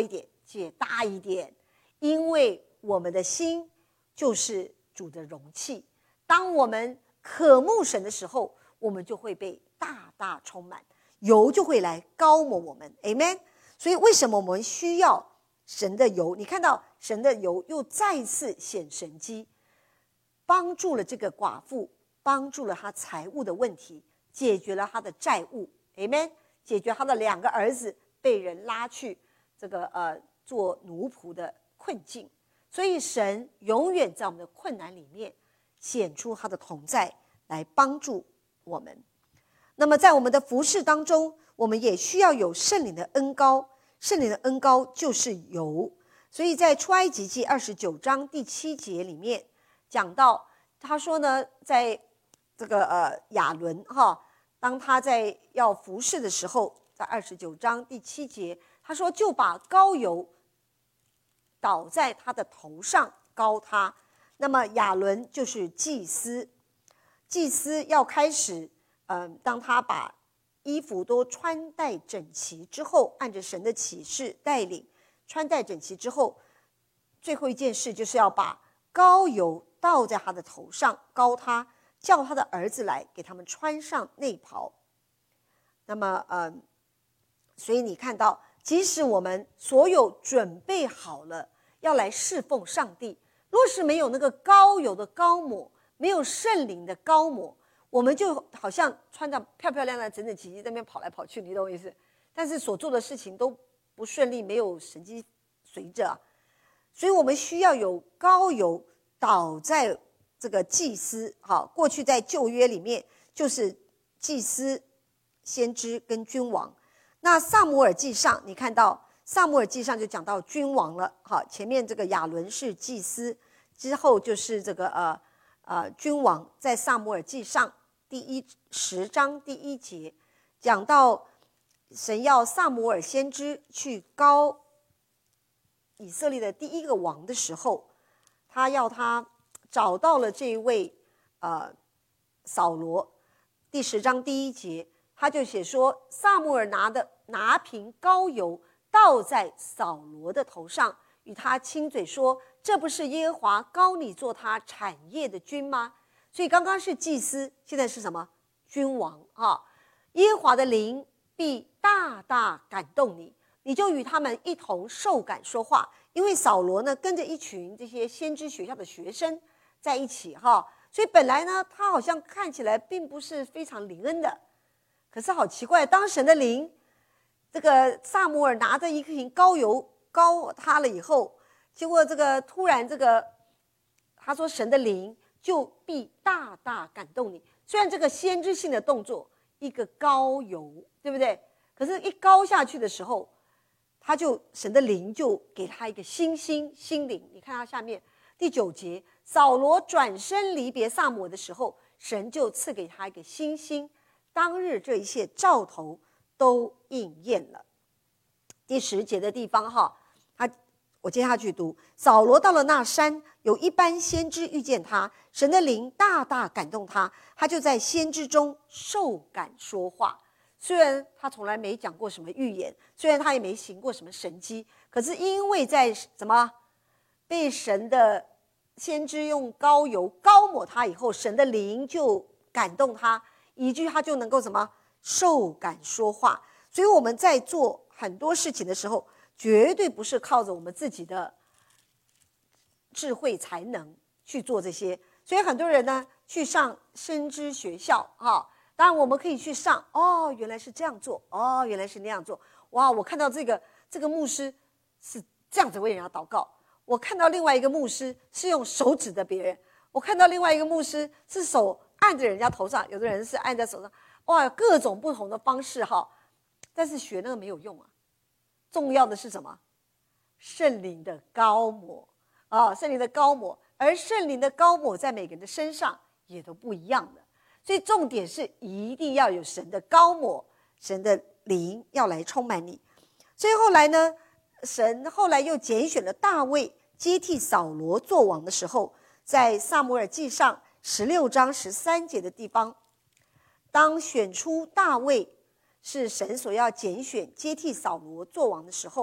解大一点，因为我们的心就是主的容器。当我们渴慕神的时候，我们就会被大大充满，油就会来膏抹我们。 Amen。 所以为什么我们需要神的油？你看到神的油又再次显神迹，帮助了这个寡妇，帮助了他财务的问题，解决了他的债务。 Amen。 解决他的两个儿子被人拉去这个呃做奴仆的困境。所以神永远在我们的困难里面显出他的同在，来帮助我们。那么在我们的服事当中，我们也需要有圣灵的恩膏。圣灵的恩膏就是油。所以在出埃及记二十九章第七节里面讲到，他说呢，在这个呃亚伦哈，当他在要服事的时候，在二十九章第七节，他说就把膏油倒在他的头上膏他。那么亚伦就是祭司，祭司要开始，呃，当他把衣服都穿戴整齐之后，按着神的启示带领穿戴整齐之后，最后一件事就是要把膏油倒在他的头上膏他，叫他的儿子来给他们穿上内袍。那么呃，所以你看到，即使我们所有准备好了要来侍奉上帝，若是没有那个膏油的膏抹，没有圣灵的膏抹，我们就好像穿得漂漂亮亮整整齐齐在那边跑来跑去，你懂我意思？但是所做的事情都不顺利，没有神迹随着、啊、所以我们需要有膏油倒在这个祭司。好，过去在旧约里面就是祭司、先知跟君王。那撒母耳记上，你看到撒母耳记上就讲到君王了。好，前面这个亚伦是祭司，之后就是这个呃呃君王。在撒母耳记上第一十章第一节讲到，神要撒母耳先知去膏以色列的第一个王的时候，他要他找到了这一位呃扫罗。第十章第一节他就写说，撒母耳拿的拿瓶膏油倒在扫罗的头上，与他亲嘴说，这不是耶和华膏你做他产业的君吗？所以刚刚是祭司，现在是什么？君王啊！耶和华的灵必大大感动你，你就与他们一同受感说话。因为扫罗呢跟着一群这些先知学校的学生在一起哈，所以本来呢他好像看起来并不是非常灵恩的，可是好奇怪，当神的灵这个撒母耳拿着一瓶膏油膏他了以后，结果这个突然这个他说神的灵就必大大感动你。虽然这个先知性的动作一个膏油，对不对？可是一膏下去的时候，他就神的灵就给他一个新心心灵。你看他下面第九节，扫罗转身离别撒母耳的时候，神就赐给他一个新心，当日这一切兆头都应验了。第十节的地方哈，他我接下去读，扫罗到了那山，有一班先知遇见他，神的灵大大感动他，他就在先知中受感说话。虽然他从来没讲过什么预言，虽然他也没行过什么神迹，可是因为在什么被神的先知用膏油膏抹他以后，神的灵就感动他，以至于他就能够什么受感说话。所以我们在做很多事情的时候，绝对不是靠着我们自己的智慧才能去做这些。所以很多人呢去上先知学校啊，当然我们可以去上，哦，原来是这样做，哦，原来是那样做。哇，我看到这个这个牧师是这样子为人家祷告，我看到另外一个牧师是用手指着别人，我看到另外一个牧师是手按着人家头上，有的人是按在手上，哇，各种不同的方式哈。但是学那个没有用啊，重要的是什么？圣灵的膏抹啊，圣灵的膏抹，而圣灵的膏抹在每个人的身上也都不一样的。所以重点是一定要有神的膏抹，神的灵要来充满你。所以后来呢，神后来又拣选了大卫接替扫罗做王的时候，在撒母耳记上十六章十三节的地方，当选出大卫是神所要拣选接替扫罗做王的时候，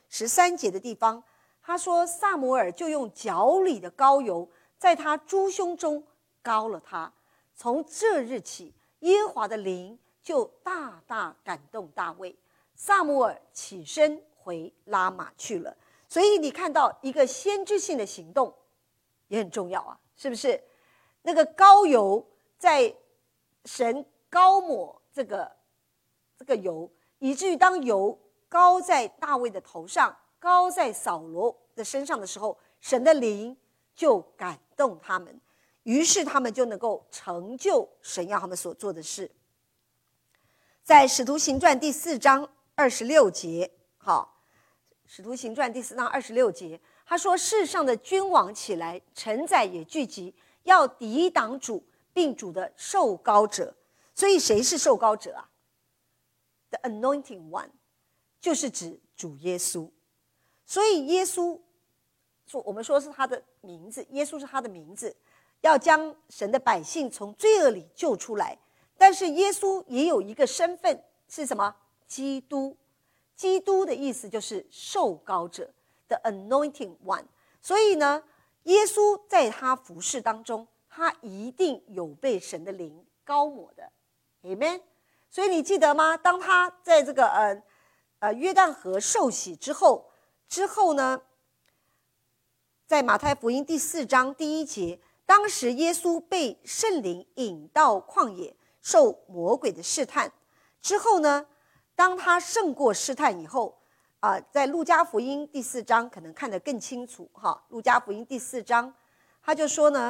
十三节的地方，他说撒母耳就用脚里的膏油在他猪胸中膏了他。从这日起，耶和华的灵就大大感动大卫，撒母耳起身回拉玛去了。所以你看到一个先知性的行动也很重要啊，是不是？那个膏油在神膏抹这个这个油，以至于当油膏在大卫的头上，膏在扫罗的身上的时候，神的灵就感动他们，于是他们就能够成就神要他们所做的事。在使徒行传第四章二十六节，好，使徒行传第四章二十六节，他说世上的君王起来，臣宰也聚集，要抵挡主，并主的受膏者。所以谁是受膏者啊？ The anointing one 就是指主耶稣。所以耶稣，我们说是他的名字，耶稣是他的名字，要将神的百姓从罪恶里救出来。但是耶稣也有一个身份，是什么？基督。基督的意思就是受膏者 The anointing one。 所以呢，耶稣在他服事当中，他一定有被神的灵膏抹的 Amen。 所以你记得吗？当他在这个呃呃约旦河受洗之后之后呢，在马太福音第四章第一节，当时耶稣被圣灵引到旷野，受魔鬼的试探。之后呢，当他胜过试探以后，啊、呃，在路加福音第四章可能看得更清楚哈。路加福音第四章，他就说呢，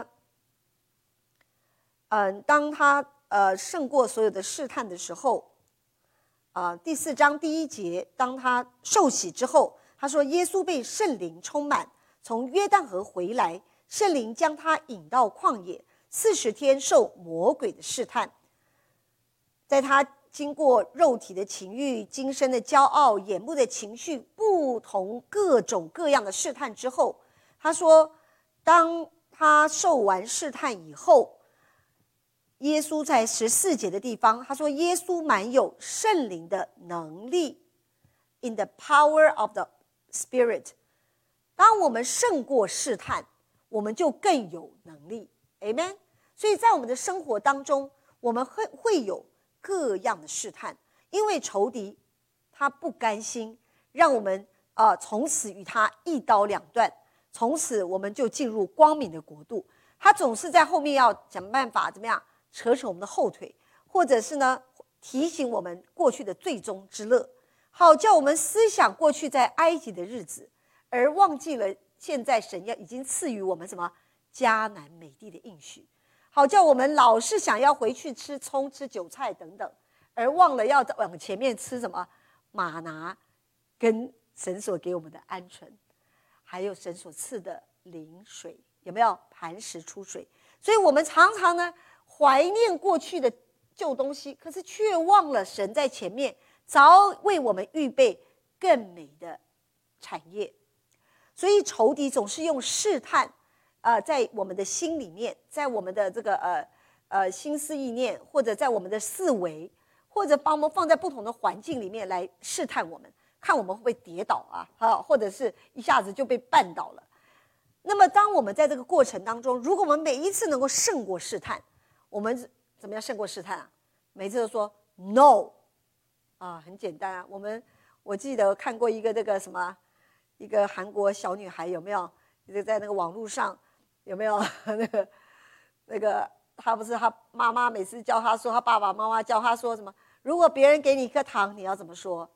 嗯、呃，当他呃胜过所有的试探的时候，啊、呃，第四章第一节，当他受洗之后，他说耶稣被圣灵充满，从约旦河回来，圣灵将他引到旷野，四十天受魔鬼的试探。在他经过肉体的情欲、今生的骄傲、眼目的情绪，不同各种各样的试探之后，他说当他受完试探以后，耶稣在十四节的地方，他说耶稣满有圣灵的能力 in the power of the Spirit。 当我们胜过试探，我们就更有能力 Amen。 所以在我们的生活当中，我们会会有各样的试探，因为仇敌他不甘心让我们呃从此与他一刀两断，从此我们就进入光明的国度。他总是在后面要想办法怎么样扯扯我们的后腿，或者是呢提醒我们过去的罪中之乐，好叫我们思想过去在埃及的日子，而忘记了现在神要已经赐予我们什么迦南美地的应许，好叫我们老是想要回去吃葱吃韭菜等等，而忘了要往前面吃什么玛拿跟神所给我们的鹌鹑，还有神所赐的灵水，有没有磐石出水？所以我们常常呢怀念过去的旧东西，可是却忘了神在前面早为我们预备更美的产业。所以仇敌总是用试探呃，在我们的心里面，在我们的这个呃呃心思意念，或者在我们的思维，或者把我们放在不同的环境里面来试探我们，看我们会不会跌倒啊，啊或者是一下子就被绊倒了。那么当我们在这个过程当中，如果我们每一次能够胜过试探，我们怎么样胜过试探啊？每次都说 no 啊，很简单啊。我们我记得看过一个这个什么，一个韩国小女孩，有没有？就在那个网络上，有没有那个那个她不是她妈妈每次教她说，她爸爸妈妈教她说什么？如果别人给你一颗糖，你要怎么说？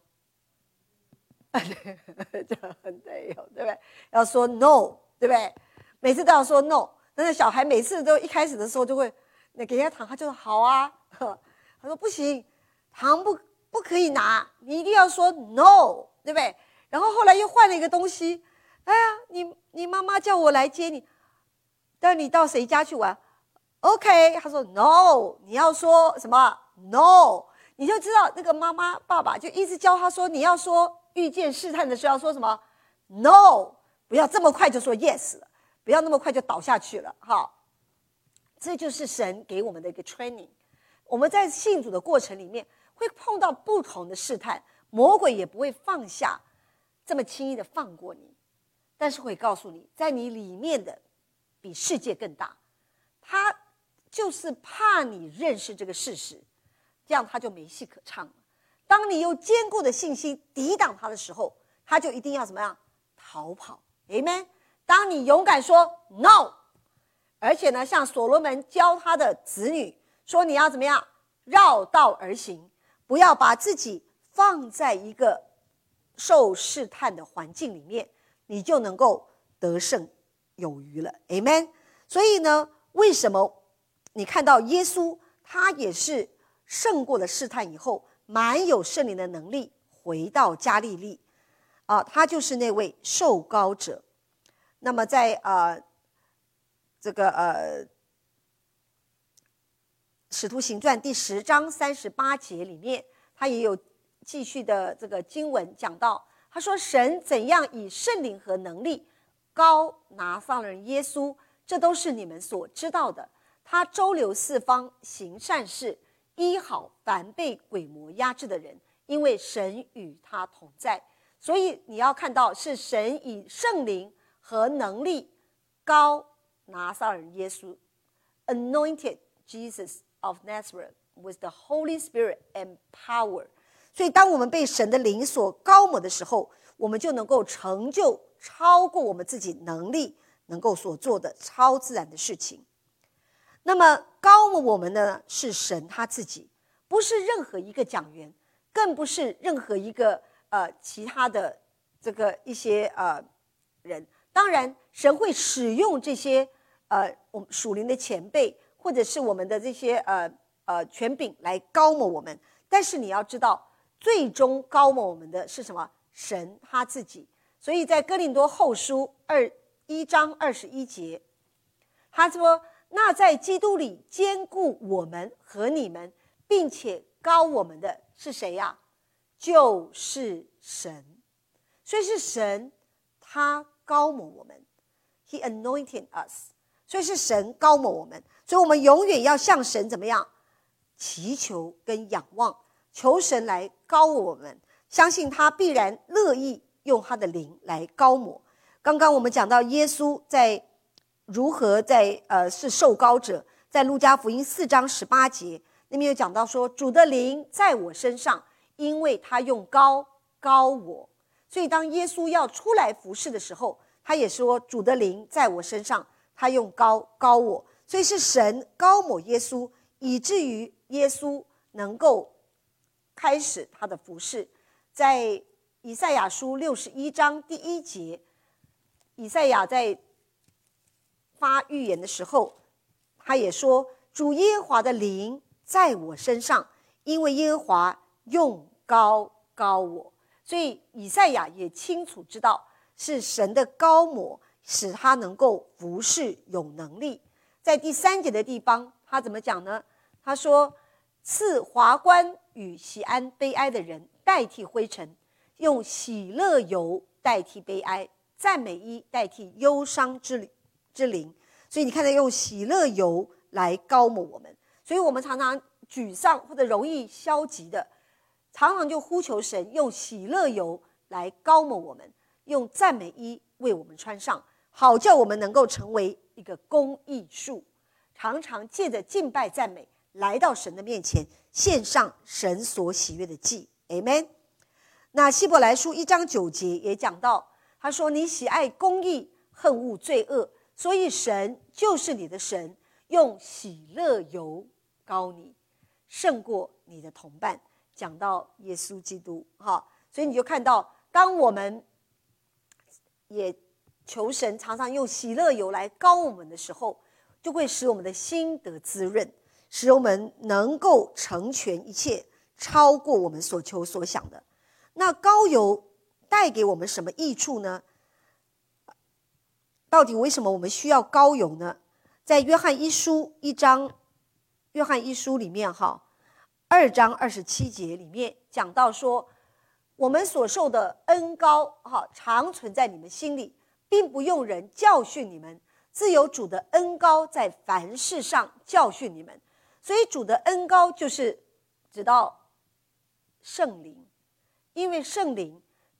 这很对，对不对？要说 no， 对不对？每次都要说 no。但是小孩每次都一开始的时候就会，你给他糖，他就说好啊。他说不行，糖不不可以拿，你一定要说 no， 对不对？然后后来又换了一个东西，哎呀，你你妈妈叫我来接你，但你到谁家去玩 ？OK， 他说 no， 你要说什么 no， 你就知道那个妈妈爸爸就一直教他说，你要说遇见试探的时候要说什么 no， 不要这么快就说 yes 了，不要那么快就倒下去了。哈，这就是神给我们的一个 training。我们在信主的过程里面会碰到不同的试探，魔鬼也不会放下这么轻易的放过你，但是会告诉你，在你里面的比世界更大，他就是怕你认识这个事实，这样他就没戏可唱了。当你有坚固的信心抵挡他的时候，他就一定要怎么样？逃跑。 Amen。 当你勇敢说 No， 而且呢，像所罗门教他的子女说，你要怎么样？绕道而行，不要把自己放在一个受试探的环境里面，你就能够得胜有余了。 Amen。 所以呢，为什么你看到耶稣他也是胜过了试探以后，满有圣灵的能力回到加利利啊，他就是那位受膏者。那么在呃这个呃使徒行传第十章三十八节里面，他也有继续的这个经文讲到，他说神怎样以圣灵和能力膏拿撒勒人耶稣，这都是你们所知道的。他周流四方，行善事，医好凡被鬼魔压制的人，因为神与他同在。所以你要看到是神以圣灵和能力膏拿撒勒人耶稣 anointed Jesus of Nazareth with the Holy Spirit and power。 所以当我们被神的灵所膏抹的时候，我们就能够成就超过我们自己能力能够所做的超自然的事情。那么膏抹我们的是神他自己，不是任何一个讲员，更不是任何一个呃其他的这个一些呃人。当然神会使用这些呃我们属灵的前辈，或者是我们的这些呃呃权柄来膏抹我们，但是你要知道，最终膏抹我们的是什么？神他自己。所以在哥林多后书二一章二十一节，他说，那在基督里坚固我们和你们，并且膏我们的是谁呀？就是神。所以是神他膏抹我们， He anointed us。 所以是神膏抹我们，所以我们永远要向神怎么样？祈求跟仰望，求神来膏我们，相信他必然乐意用他的灵来膏抹。刚刚我们讲到耶稣在如何在呃是受膏者，在路加福音四章十八节那边有讲到说，主的灵在我身上，因为他用膏膏我。所以当耶稣要出来服侍的时候，他也说主的灵在我身上，他用膏膏我。所以是神膏抹耶稣，以至于耶稣能够开始他的服侍。在以赛亚书六十一章第一节，以赛亚在发预言的时候，他也说，主耶和华的灵在我身上，因为耶和华用膏膏我。所以以赛亚也清楚知道，是神的膏抹使他能够服侍有能力。在第三节的地方，他怎么讲呢？他说，赐华冠与喜安悲哀的人代替灰尘，用喜乐油代替悲哀，赞美衣代替忧伤之之灵。所以你看到用喜乐油来膏抹我们。所以我们常常沮丧或者容易消极的，常常就呼求神用喜乐油来膏抹我们，用赞美衣为我们穿上，好叫我们能够成为一个公义树，常常借着敬拜赞美来到神的面前，献上神所喜悦的祭。 Amen。 那希伯来书一章九节也讲到，他说，你喜爱公义，恨恶罪恶，所以神就是你的神，用喜乐油膏你，胜过你的同伴。讲到耶稣基督，所以你就看到，当我们也求神常常用喜乐油来膏我们的时候，就会使我们的心得滋润，使我们能够成全一切，超过我们所求所想的。那膏油带给我们什么益处呢？到底为什么我们需要膏油呢？在约翰一书一章，约翰一书里面哈，二章二十七节里面讲到说，我们所受的恩膏哈，常存在你们心里，并不用人教训你们，自有主的恩膏在凡事上教训你们。所以主的恩膏就是指到圣灵，因为圣灵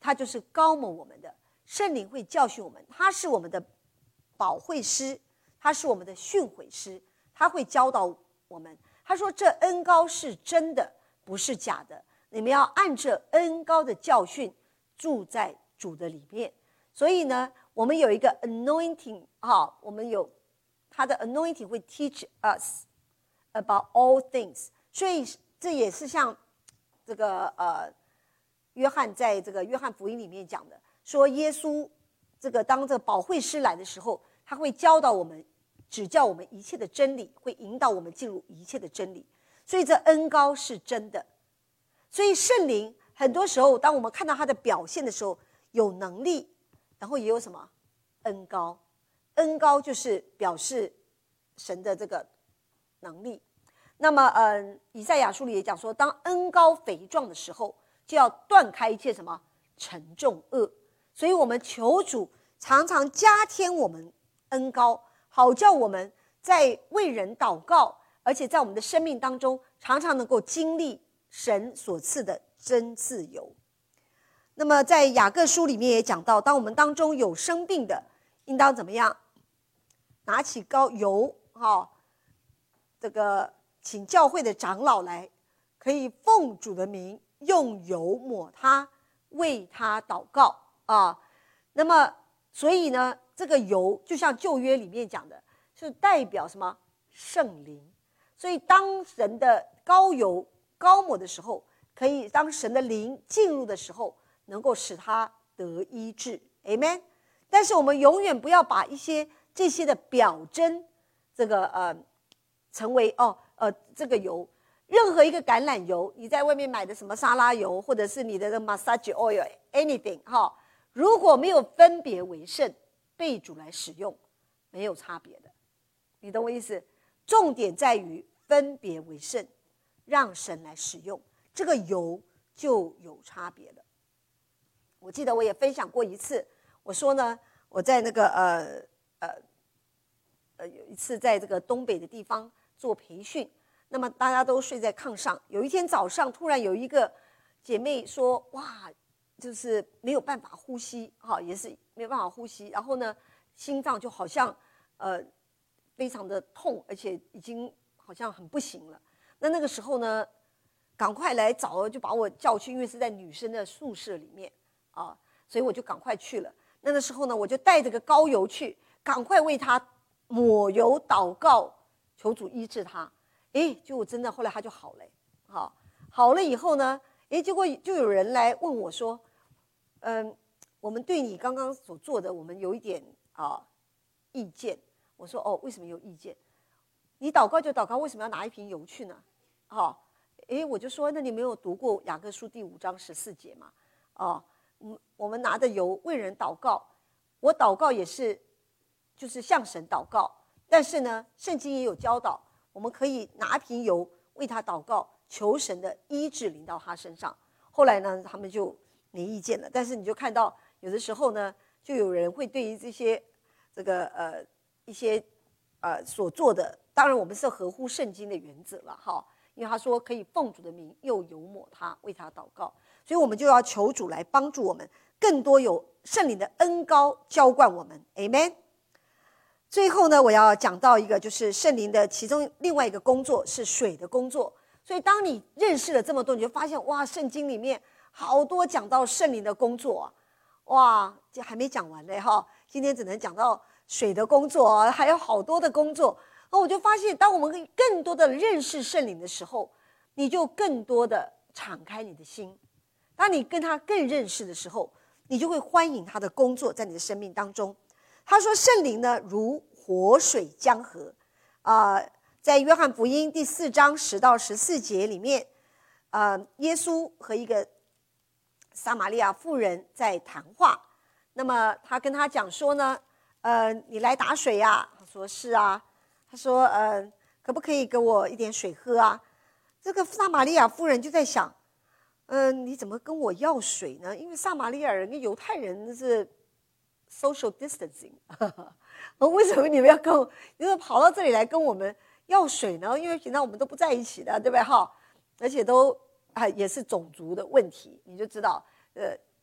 他就是高抹我们的，圣灵会教训我们，他是我们的保惠师，他是我们的训诲师，他会教导我们。他说这恩膏是真的，不是假的，你们要按着恩膏的教训住在主的里面。所以呢，我们有一个 anointing 啊，我们有他的 anointing 会 teach us about all things。所以这也是像这个呃约翰在这个约翰福音里面讲的，说耶稣这个当这个保惠师来的时候，他会教导我们，指教我们一切的真理，会引导我们进入一切的真理。所以这恩膏是真的。所以圣灵很多时候当我们看到他的表现的时候，有能力，然后也有什么恩膏。恩膏就是表示神的这个能力。那么嗯，以赛亚书里也讲说，当恩膏肥壮的时候，就要断开一切什么沉重恶。所以我们求主常常加添我们恩膏，好叫我们在为人祷告，而且在我们的生命当中常常能够经历神所赐的真自由。那么在雅各书里面也讲到，当我们当中有生病的，应当怎么样？拿起膏油，哦，这个请教会的长老来，可以奉主的名用油抹他，为他祷告啊。那么所以呢，这个油就像旧约里面讲的，是代表什么？圣灵。所以当人的膏油膏抹的时候，可以当神的灵进入的时候，能够使他得医治。 Amen。 但是我们永远不要把一些这些的表征这个呃成为哦呃这个油，任何一个橄榄油，你在外面买的什么沙拉油，或者是你的这个 massage oil anything 哈、哦，如果没有分别为圣，被主来使用，没有差别的。你懂我意思？重点在于分别为圣，让神来使用，这个油就有差别了。我记得我也分享过一次，我说呢，我在那个呃呃呃有一次在这个东北的地方做培训，那么大家都睡在炕上。有一天早上，突然有一个姐妹说：“哇，就是没有办法呼吸，哈，也是没有办法呼吸。然后呢，心脏就好像呃非常的痛，而且已经好像很不行了。那那个时候呢，赶快来找，就把我叫去，因为是在女生的宿舍里面啊，所以我就赶快去了。那个时候呢，我就带着个膏油去，赶快为她抹油祷告，求主医治她。诶，结果真的后来她就好了，好，好了以后呢，诶，结果就有人来问我说，嗯，我们对你刚刚所做的，我们有一点啊意见。我说哦，为什么有意见？你祷告就祷告，为什么要拿一瓶油去呢？哦，诶，我就说，那你没有读过雅各书第五章十四节嘛？哦，我们拿的油为人祷告，我祷告也是就是向神祷告，但是呢，圣经也有教导，我们可以拿瓶油为他祷告，求神的医治临到他身上。后来呢，他们就没意见了。但是你就看到有的时候呢，就有人会对于这些这个呃一些呃所做的，当然我们是合乎圣经的原则了哈，因为他说可以奉主的名又油抹他，为他祷告，所以我们就要求主来帮助我们，更多有圣灵的恩膏浇灌我们 Amen。 最后呢，我要讲到一个就是圣灵的其中另外一个工作是水的工作。所以当你认识了这么多，你就发现哇，圣经里面好多讲到圣灵的工作啊，哇，这还没讲完嘞哈，今天只能讲到水的工作啊，还有好多的工作。那我就发现，当我们更多的认识圣灵的时候，你就更多的敞开你的心。当你跟他更认识的时候，你就会欢迎他的工作在你的生命当中。他说圣灵呢如活水江河啊、呃，在约翰福音第四章十到十四节里面，呃，耶稣和一个撒玛利亚妇人在谈话。那么他跟他讲说呢，呃，你来打水呀、啊？他说是啊。他说，呃，可不可以给我一点水喝啊？这个撒玛利亚妇人就在想，嗯、呃，你怎么跟我要水呢？因为撒玛利亚人跟犹太人是 social distancing， 为什么你们要跟我，你们跑到这里来跟我们要水呢？因为平常我们都不在一起的，对不对哈？而且都啊也是种族的问题，你就知道，呃，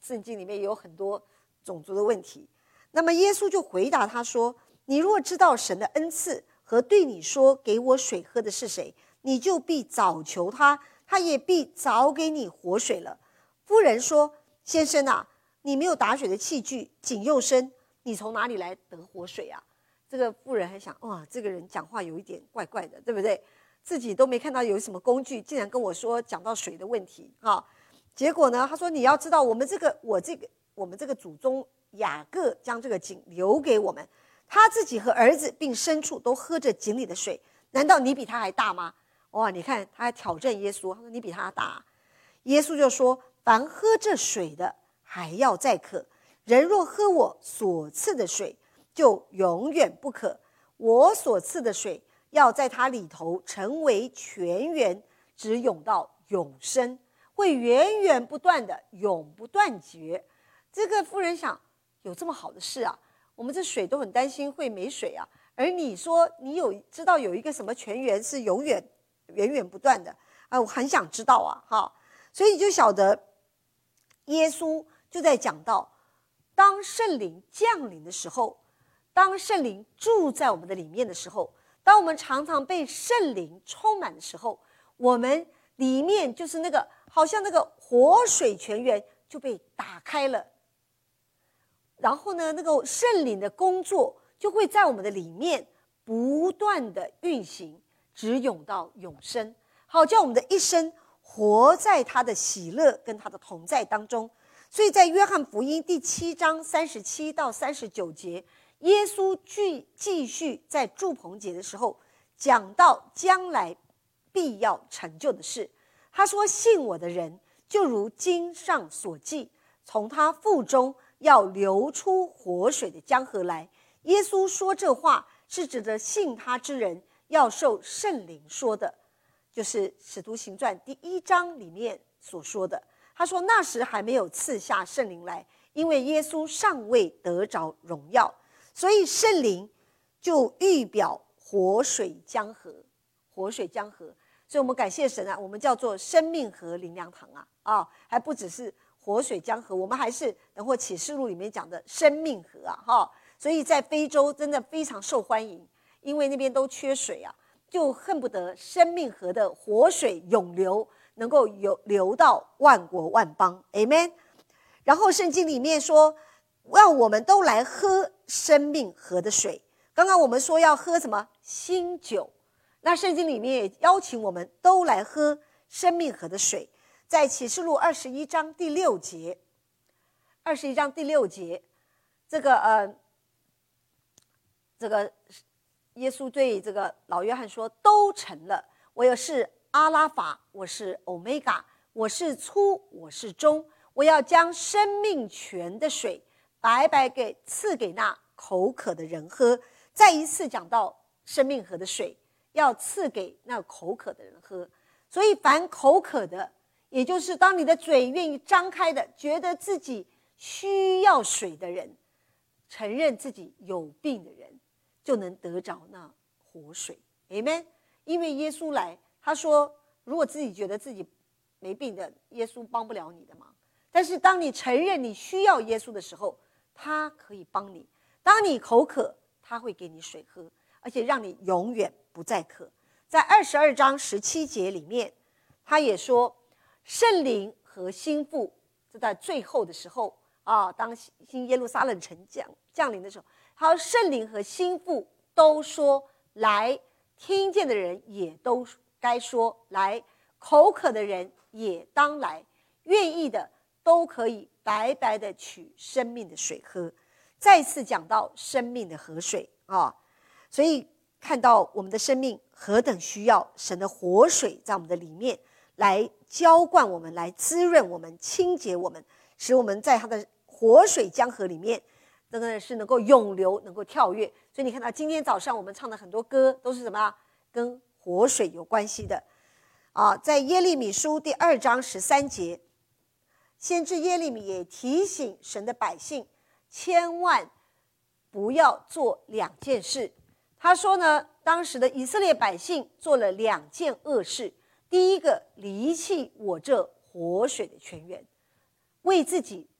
圣经里面也有很多种族的问题。那么耶稣就回答他说，你若知道神的恩赐和对你说给我水喝的是谁，你就必早求他，他也必早给你活水了。妇人说，先生啊，你没有打水的器具，井又深，你从哪里来得活水啊？这个妇人还想，哇，这个人讲话有一点怪怪的，对不对？自己都没看到有什么工具，竟然跟我说讲到水的问题啊！结果呢，他说你要知道，我们这个我这个我们这个祖宗雅各将这个井留给我们，他自己和儿子并牲畜都喝着井里的水，难道你比他还大吗？哇，你看他还挑战耶稣，他说你比他大啊。耶稣就说，凡喝这水的还要再渴，人若喝我所赐的水，就永远不渴。我所赐的水要在它里头成为泉源，直涌到永生，会源源不断的永不断绝。这个妇人想，有这么好的事啊？我们这水都很担心会没水啊，而你说你有知道有一个什么泉源是永远源源不断的啊？我很想知道啊，哈！所以就晓得耶稣就在讲到，当圣灵降临的时候，当圣灵住在我们的里面的时候，当我们常常被圣灵充满的时候，我们里面就是那个好像那个活水泉源就被打开了，然后呢，那个圣灵的工作就会在我们的里面不断的运行，直涌到永生，好叫我们的一生活在他的喜乐跟他的同在当中。所以在约翰福音第七章三十七到三十九节，耶稣继续在住棚节的时候讲到将来必要成就的事。他说，信我的人就如经上所记，从他腹中要流出活水的江河来。耶稣说这话是指着信他之人要受圣灵说的，就是使徒行传第一章里面所说的。他说那时还没有赐下圣灵来，因为耶稣尚未得着荣耀，所以圣灵就预表活水江河，活水江河。所以我们感谢神啊，我们叫做生命河灵粮堂啊，啊，还不只是活水江河，我们还是等会启示录里面讲的生命河啊，哈。所以在非洲真的非常受欢迎，因为那边都缺水啊，就恨不得生命河的活水涌流，能够有流到万国万邦 Amen。 然后圣经里面说让我们都来喝生命河的水。刚刚我们说要喝什么新酒，那圣经里面也邀请我们都来喝生命河的水。在启示录二十一章第六节，二十一章第六节，这个呃，这个耶稣对这个老约翰说，都成了，我也是阿拉法，我是欧米伽，我是初，我是终，我要将生命泉的水白白给赐给那口渴的人喝。再一次讲到生命河的水要赐给那口渴的人喝。所以凡口渴的，也就是当你的嘴愿意张开的，觉得自己需要水的人，承认自己有病的人，就能得着那活水 Amen。 因为耶稣来，他说如果自己觉得自己没病的，耶稣帮不了你的忙。但是当你承认你需要耶稣的时候，他可以帮你。当你口渴，他会给你水喝，而且让你永远不再渴。在二十二章十七节里面，他也说圣灵和心腹，这在最后的时候啊，当新耶路撒冷城降降临的时候，他说圣灵和心腹都说来，听见的人也都该说来，口渴的人也当来，愿意的都可以白白的取生命的水喝。再次讲到生命的河水啊，所以看到我们的生命何等需要神的活水在我们的里面来浇灌我们，来滋润我们，清洁我们，使我们在他的活水江河里面真的是能够涌流，能够跳跃。所以你看到今天早上我们唱的很多歌都是什么，跟活水有关系的啊。在耶利米书第二章十三节，先知耶利米也提醒神的百姓千万不要做两件事。他说呢，当时的以色列百姓做了两件恶事。第一个，离弃我这活水的泉源，为自己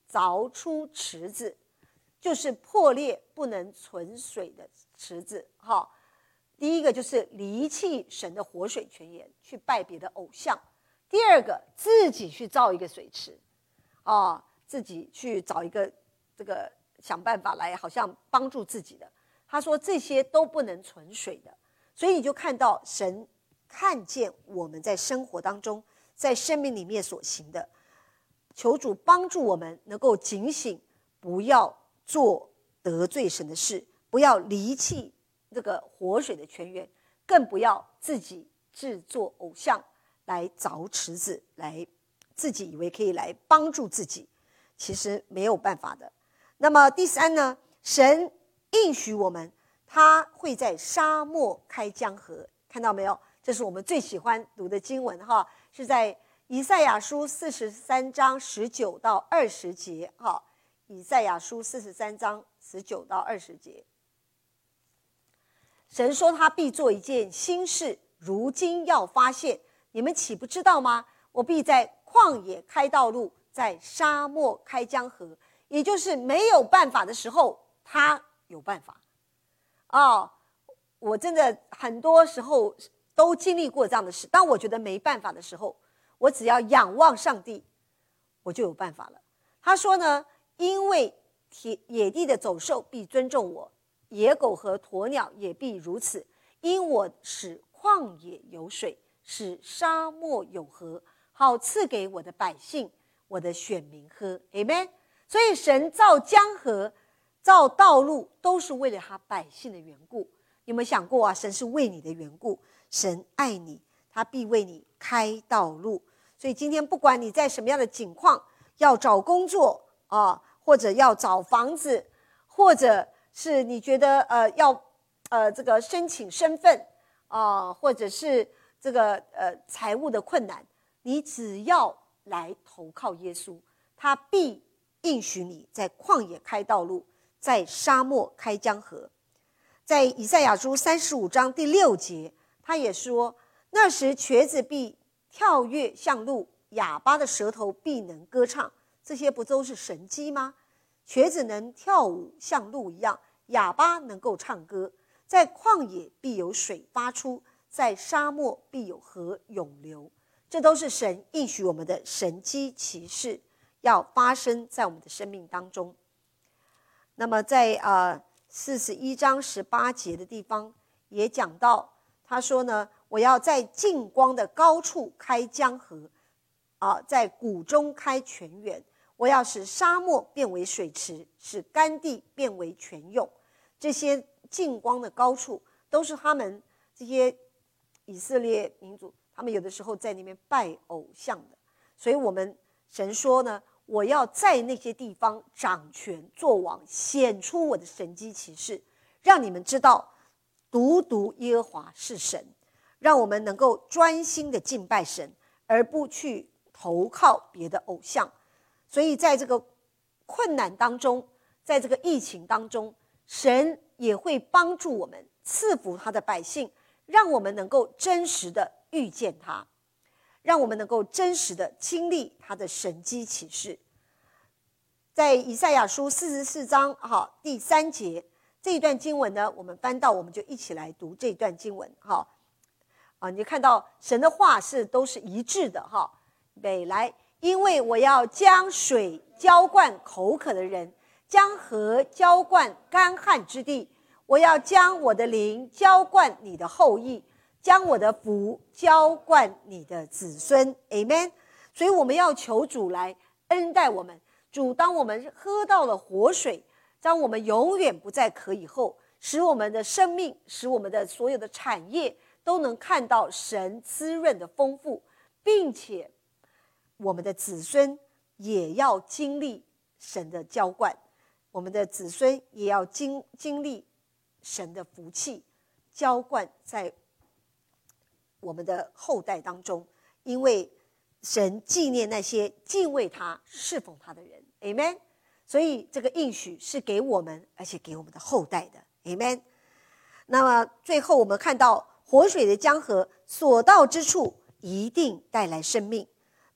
凿出池子，就是破裂不能存水的池子。哈，第一个就是离弃神的活水泉源，去拜别的偶像；第二个，自己去造一个水池，啊，自己去找一个这个想办法来，好像帮助自己的。他说这些都不能存水的，所以你就看到神看见我们在生活当中，在生命里面所行的，求主帮助我们能够警醒，不要做得罪神的事，不要离弃这个活水的泉源，更不要自己制作偶像来凿池子，来自己以为可以来帮助自己，其实没有办法的。那么第三呢，神应许我们他会在沙漠开江河，看到没有？这是我们最喜欢读的经文哈，是在以赛亚书四十三章十九到二十节哈。以赛亚书四十三章十九到二十节，神说他必做一件新事，如今要发现，你们岂不知道吗？我必在旷野开道路，在沙漠开江河。也就是没有办法的时候，他有办法。哦，我真的很多时候都经历过这样的事。当我觉得没办法的时候，我只要仰望上帝，我就有办法了。他说呢，因为野地的走兽必尊重我，野狗和鸵鸟也必如此，因我使旷野有水，使沙漠有河，好赐给我的百姓，我的选民喝。 Amen。 所以神造江河造道路都是为了他百姓的缘故。你有没有想过啊？神是为你的缘故，神爱你，他必为你开道路。所以今天不管你在什么样的境况，要找工作啊，或者要找房子，或者是你觉得呃要呃这个申请身份啊，或者是这个呃财务的困难，你只要来投靠耶稣，他必应许你在旷野开道路，在沙漠开江河。在以赛亚书三十五章第六节，他也说，那时瘸子必跳跃像鹿，哑巴的舌头必能歌唱。这些不都是神迹吗？瘸子能跳舞像鹿一样，哑巴能够唱歌。在旷野必有水发出，在沙漠必有河涌流。这都是神应许我们的神迹奇事，要发生在我们的生命当中。那么在呃四十一章十八节的地方也讲到，他说呢，我要在净光的高处开江河，啊，在谷中开泉源，我要使沙漠变为水池，使干地变为泉涌。这些净光的高处都是他们这些以色列民族，他们有的时候在那边拜偶像的。所以我们神说呢，我要在那些地方掌权作王，显出我的神迹奇事，让你们知道独独耶和华是神，让我们能够专心的敬拜神，而不去投靠别的偶像。所以在这个困难当中，在这个疫情当中，神也会帮助我们，赐福他的百姓，让我们能够真实的遇见他，让我们能够真实的经历他的神迹奇事。在以赛亚书四十四章好第三节这一段经文呢，我们翻到，我们就一起来读这段经文哈。啊，你就看到神的话是都是一致的哈。北来，因为我要将水浇灌口渴的人，将河浇灌干旱之地。我要将我的灵浇灌你的后裔，将我的福浇灌你的子孙。 Amen。 所以我们要求主来恩待我们。主，当我们喝到了活水，当我们永远不再渴以后，使我们的生命，使我们的所有的产业都能看到神滋润的丰富，并且我们的子孙也要经历神的浇灌，我们的子孙也要 经, 经历神的福气浇灌在我们的后代当中，因为神纪念那些敬畏他侍奉他的人。 Amen。 所以这个应许是给我们，而且给我们的后代的。 Amen。 那么最后我们看到活水的江河所到之处一定带来生命，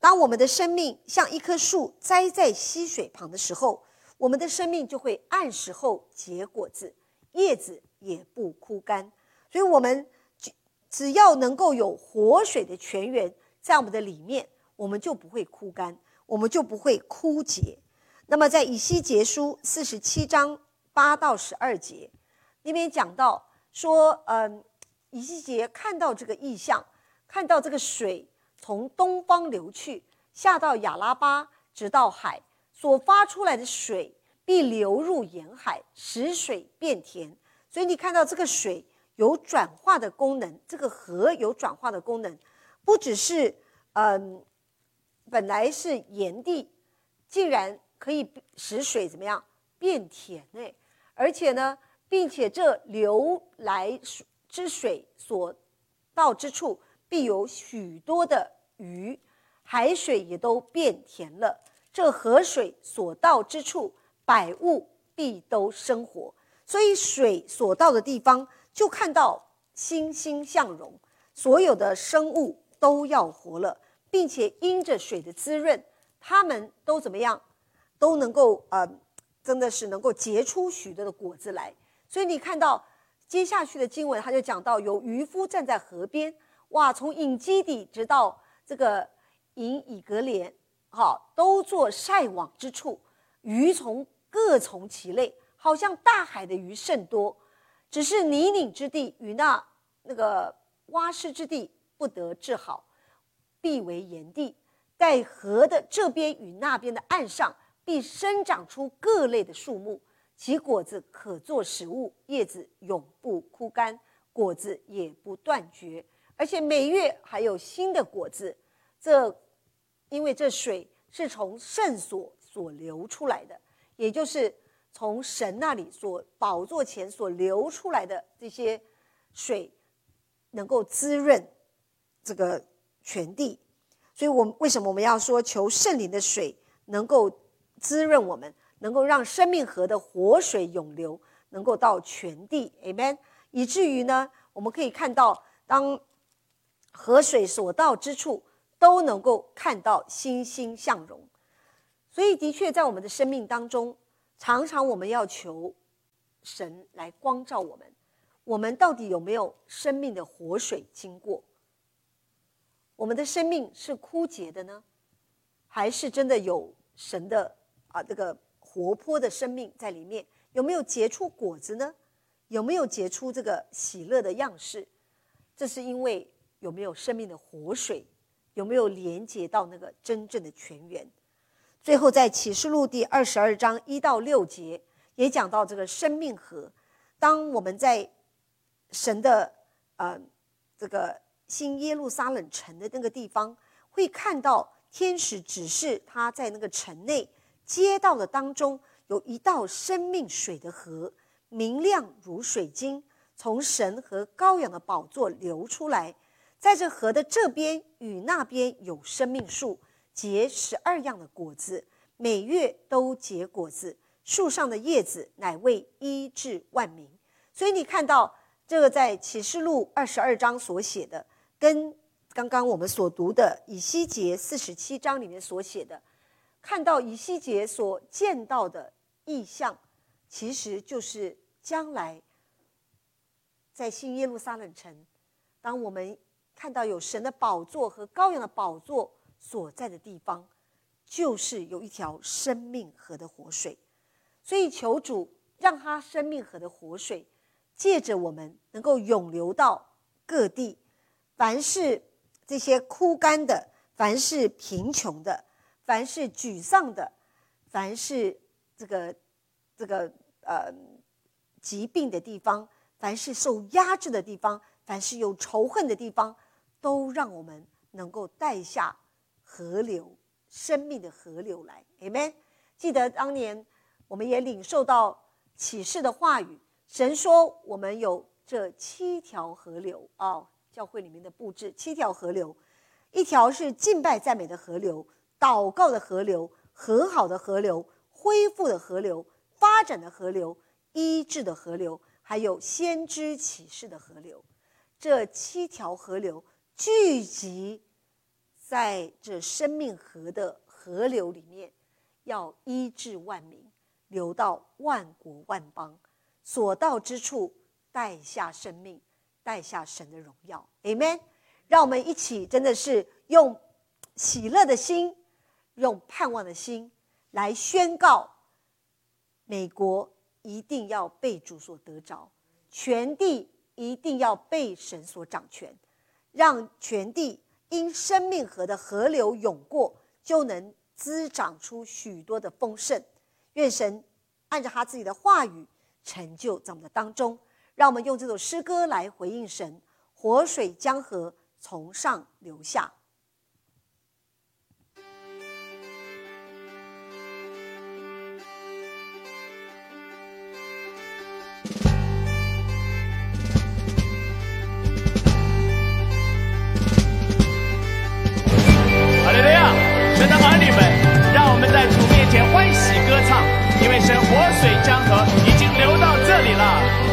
当我们的生命像一棵树栽在溪水旁的时候，我们的生命就会按时候结果子，叶子也不枯干。所以我们只要能够有活水的泉源在我们的里面，我们就不会枯干，我们就不会枯竭。那么在以西结书四十七章八到十二节那边讲到说，嗯，以西结看到这个异象，看到这个水从东方流去，下到亚拉巴，直到海，所发出来的水必流入沿海，使水变甜。所以你看到这个水有转化的功能，这个河有转化的功能，不只是嗯，本来是盐地，竟然可以使水怎么样变甜呢？而且呢，并且这流来之水所到之处，必有许多的鱼，海水也都变甜了。这河水所到之处，百物必都生活。所以水所到的地方，就看到欣欣向荣，所有的生物都要活了，并且因着水的滋润，他们都怎么样？都能够呃，真的是能够结出许多的果子来。所以你看到接下去的经文，他就讲到有渔夫站在河边，哇，从隐基底直到这个隐以格莲，好，都做晒网之处，鱼从各从其类，好像大海的鱼甚多。只是泥泞之地与那那个洼湿之地不得治好，必为盐地。在河的这边与那边的岸上，必生长出各类的树木，其果子可做食物，叶子永不枯干，果子也不断绝，而且每月还有新的果子。这因为这水是从圣所所流出来的，也就是从神那里所宝座前所流出来的这些水，能够滋润这个全地。所以我们为什么我们要说求圣灵的水能够滋润我们，能够让生命河的活水涌流，能够到全地 Amen。 以至于呢，我们可以看到当河水所到之处，都能够看到欣欣向荣。所以的确在我们的生命当中，常常我们要求神来光照我们，我们到底有没有生命的活水经过？我们的生命是枯竭的呢，还是真的有神的啊这个活泼的生命在里面？有没有结出果子呢？有没有结出这个喜乐的样式？这是因为有没有生命的活水，有没有连接到那个真正的泉源。最后在启示录第二十二章一到六节也讲到这个生命河。当我们在神的呃这个新耶路撒冷城的那个地方，会看到天使指示他在那个城内街道的当中有一道生命水的河，明亮如水晶，从神和羔羊的宝座流出来。在这河的这边与那边有生命树，结十二样的果子，每月都结果子，树上的叶子乃为医治万民。所以你看到这个在启示录二十二章所写的，跟刚刚我们所读的以西结四十七章里面所写的，看到以西结所见到的异象，其实就是将来在新耶路撒冷城，当我们看到有神的宝座和羔羊的宝座所在的地方，就是有一条生命河的活水。所以求主让他生命河的活水借着我们能够涌流到各地，凡是这些枯干的，凡是贫穷的，凡是沮丧的，凡是这个这个呃疾病的地方，凡是受压制的地方，凡是有仇恨的地方，都让我们能够带下河流，生命的河流来。 Amen。 记得当年我们也领受到启示的话语，神说我们有这七条河流哦，教会里面的布置七条河流，一条是敬拜赞美的河流，祷告的河流，和好的河流，恢复的河流，发展的河流，医治的河流，还有先知启示的河流。这七条河流聚集在这生命河的河流里面，要医治万民，流到万国万邦，所到之处带下生命，带下神的荣耀。 Amen。 让我们一起真的是用喜乐的心，用盼望的心来宣告，美国一定要被主所得着，全地一定要被神所掌权，让全地因生命河的河流涌过，就能滋长出许多的丰盛。愿神按照他自己的话语成就在我们的当中。让我们用这首诗歌来回应神，活水江河从上流下。 哈利路亚！神的儿女们，让我们在主面前欢喜歌唱，因为神活水江河已经流到这里了。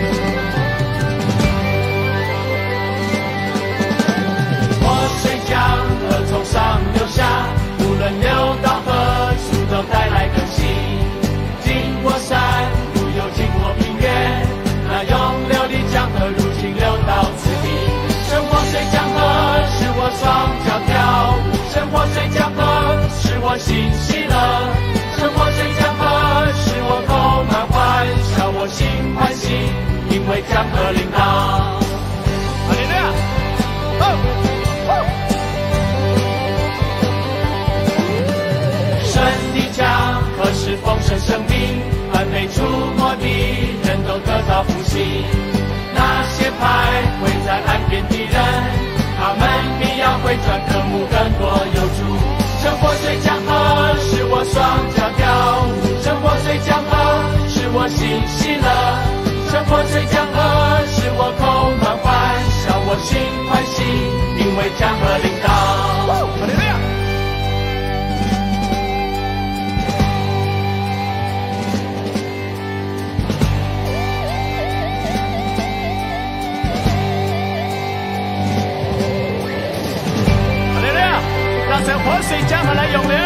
江河从上流下，无论流到何处都带来更新。经过山路又经过平原，那涌流的江河如今流到此地。神活水江河使我双脚跳舞，神活水江河使我心喜乐，神活水江河使我口满欢笑，我心欢喜，因为江河临到。哈利路亚！哦。江河是丰盛生命，凡被触摸的人都得到复兴。那些徘徊在岸边的人，他们必要回转，渴慕更多有主。神活水江河使我双脚跳舞，神活水江河使我心喜乐，神活水江河使我口满欢笑，我心欢喜，因为江河临到。哈利路亚！让神活水江河来涌流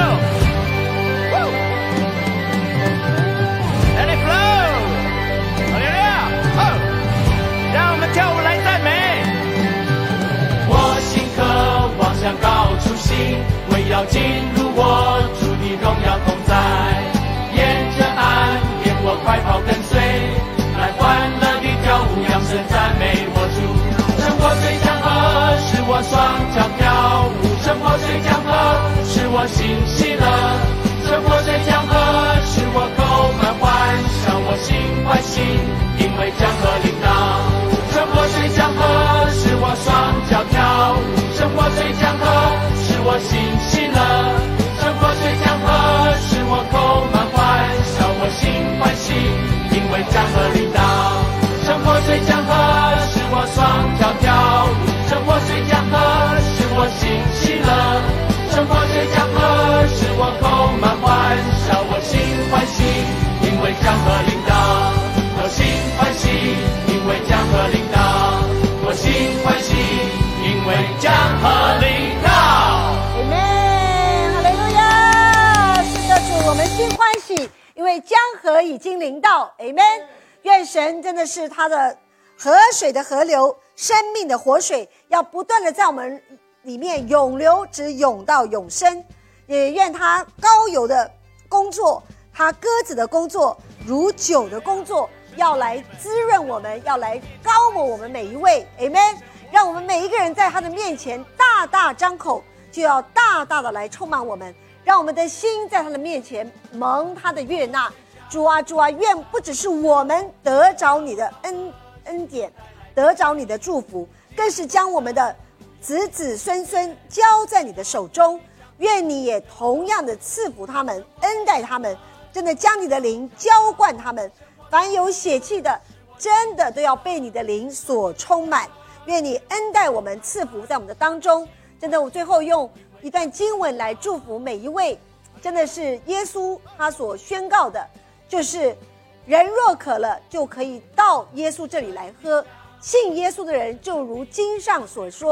Let it flow 哈利路亚哦，让我们跳舞来赞美。我心渴望向高处行，为要进入我主的荣耀同在。沿着岸边我快跑跟随，来欢乐的跳舞，扬声赞美我主。神活水江河使我双脚跳舞，神活水江河使我心喜乐，神活水江河使我口满欢笑，我心欢喜，因为江河临到。神活水江河使我双脚跳舞，神活水江河使我心喜乐，神活水江河使我口满欢笑，我心欢喜，因为江河临到。神活水江河使我双脚跳舞，神活水江河使我心喜乐，神活水江河使我口满欢笑，我心欢喜，因为江河临到。我心欢喜，因为江河临到。我心欢喜，因为江河临到。 阿们，哈利路亚！是的，主，我们心欢喜，因为江河已经临到。阿们。愿神真的是他的河水的河流，生命的活水，要不断的在我们里面涌流，直涌到永生。也愿他膏油的工作，他鸽子的工作，如酒的工作，要来滋润我们，要来膏抹我们每一位。 Amen。 让我们每一个人在他的面前大大张口，就要大大的来充满我们，让我们的心在他的面前蒙他的悦纳。主啊主啊，愿不只是我们得着你的恩恩典，得着你的祝福，更是将我们的子子孙孙交在你的手中。愿你也同样的赐福他们，恩待他们，真的将你的灵浇灌他们。凡有血气的，真的都要被你的灵所充满。愿你恩待我们，赐福在我们的当中。真的，我最后用一段经文来祝福每一位，真的是耶稣他所宣告的，就是人若渴了，就可以到耶稣这里来喝。信耶稣的人，就如经上所说，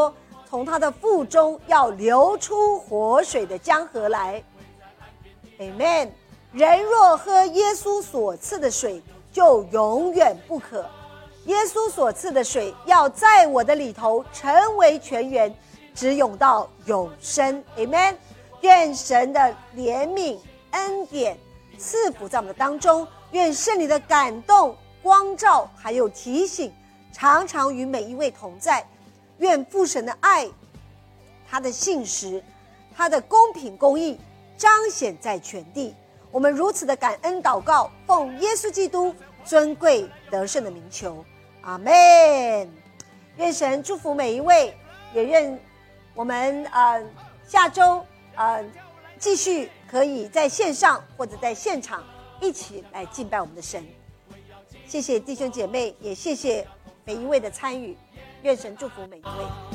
从他的腹中要流出活水的江河来。 Amen。 人若喝耶稣所赐的水，就永远不渴。耶稣所赐的水要在我的里头成为泉源，直涌到永生。 Amen。 愿神的怜悯恩典赐福在我们的当中，愿圣灵的感动光照还有提醒常常与每一位同在。愿父神的爱，他的信实，他的公平公义彰显在全地。我们如此的感恩祷告，奉耶稣基督尊贵得胜的名求，阿们。愿神祝福每一位，也愿我们呃下周呃继续可以在线上或者在现场一起来敬拜我们的神。谢谢弟兄姐妹，也谢谢每一位的参与，愿神祝福每一位。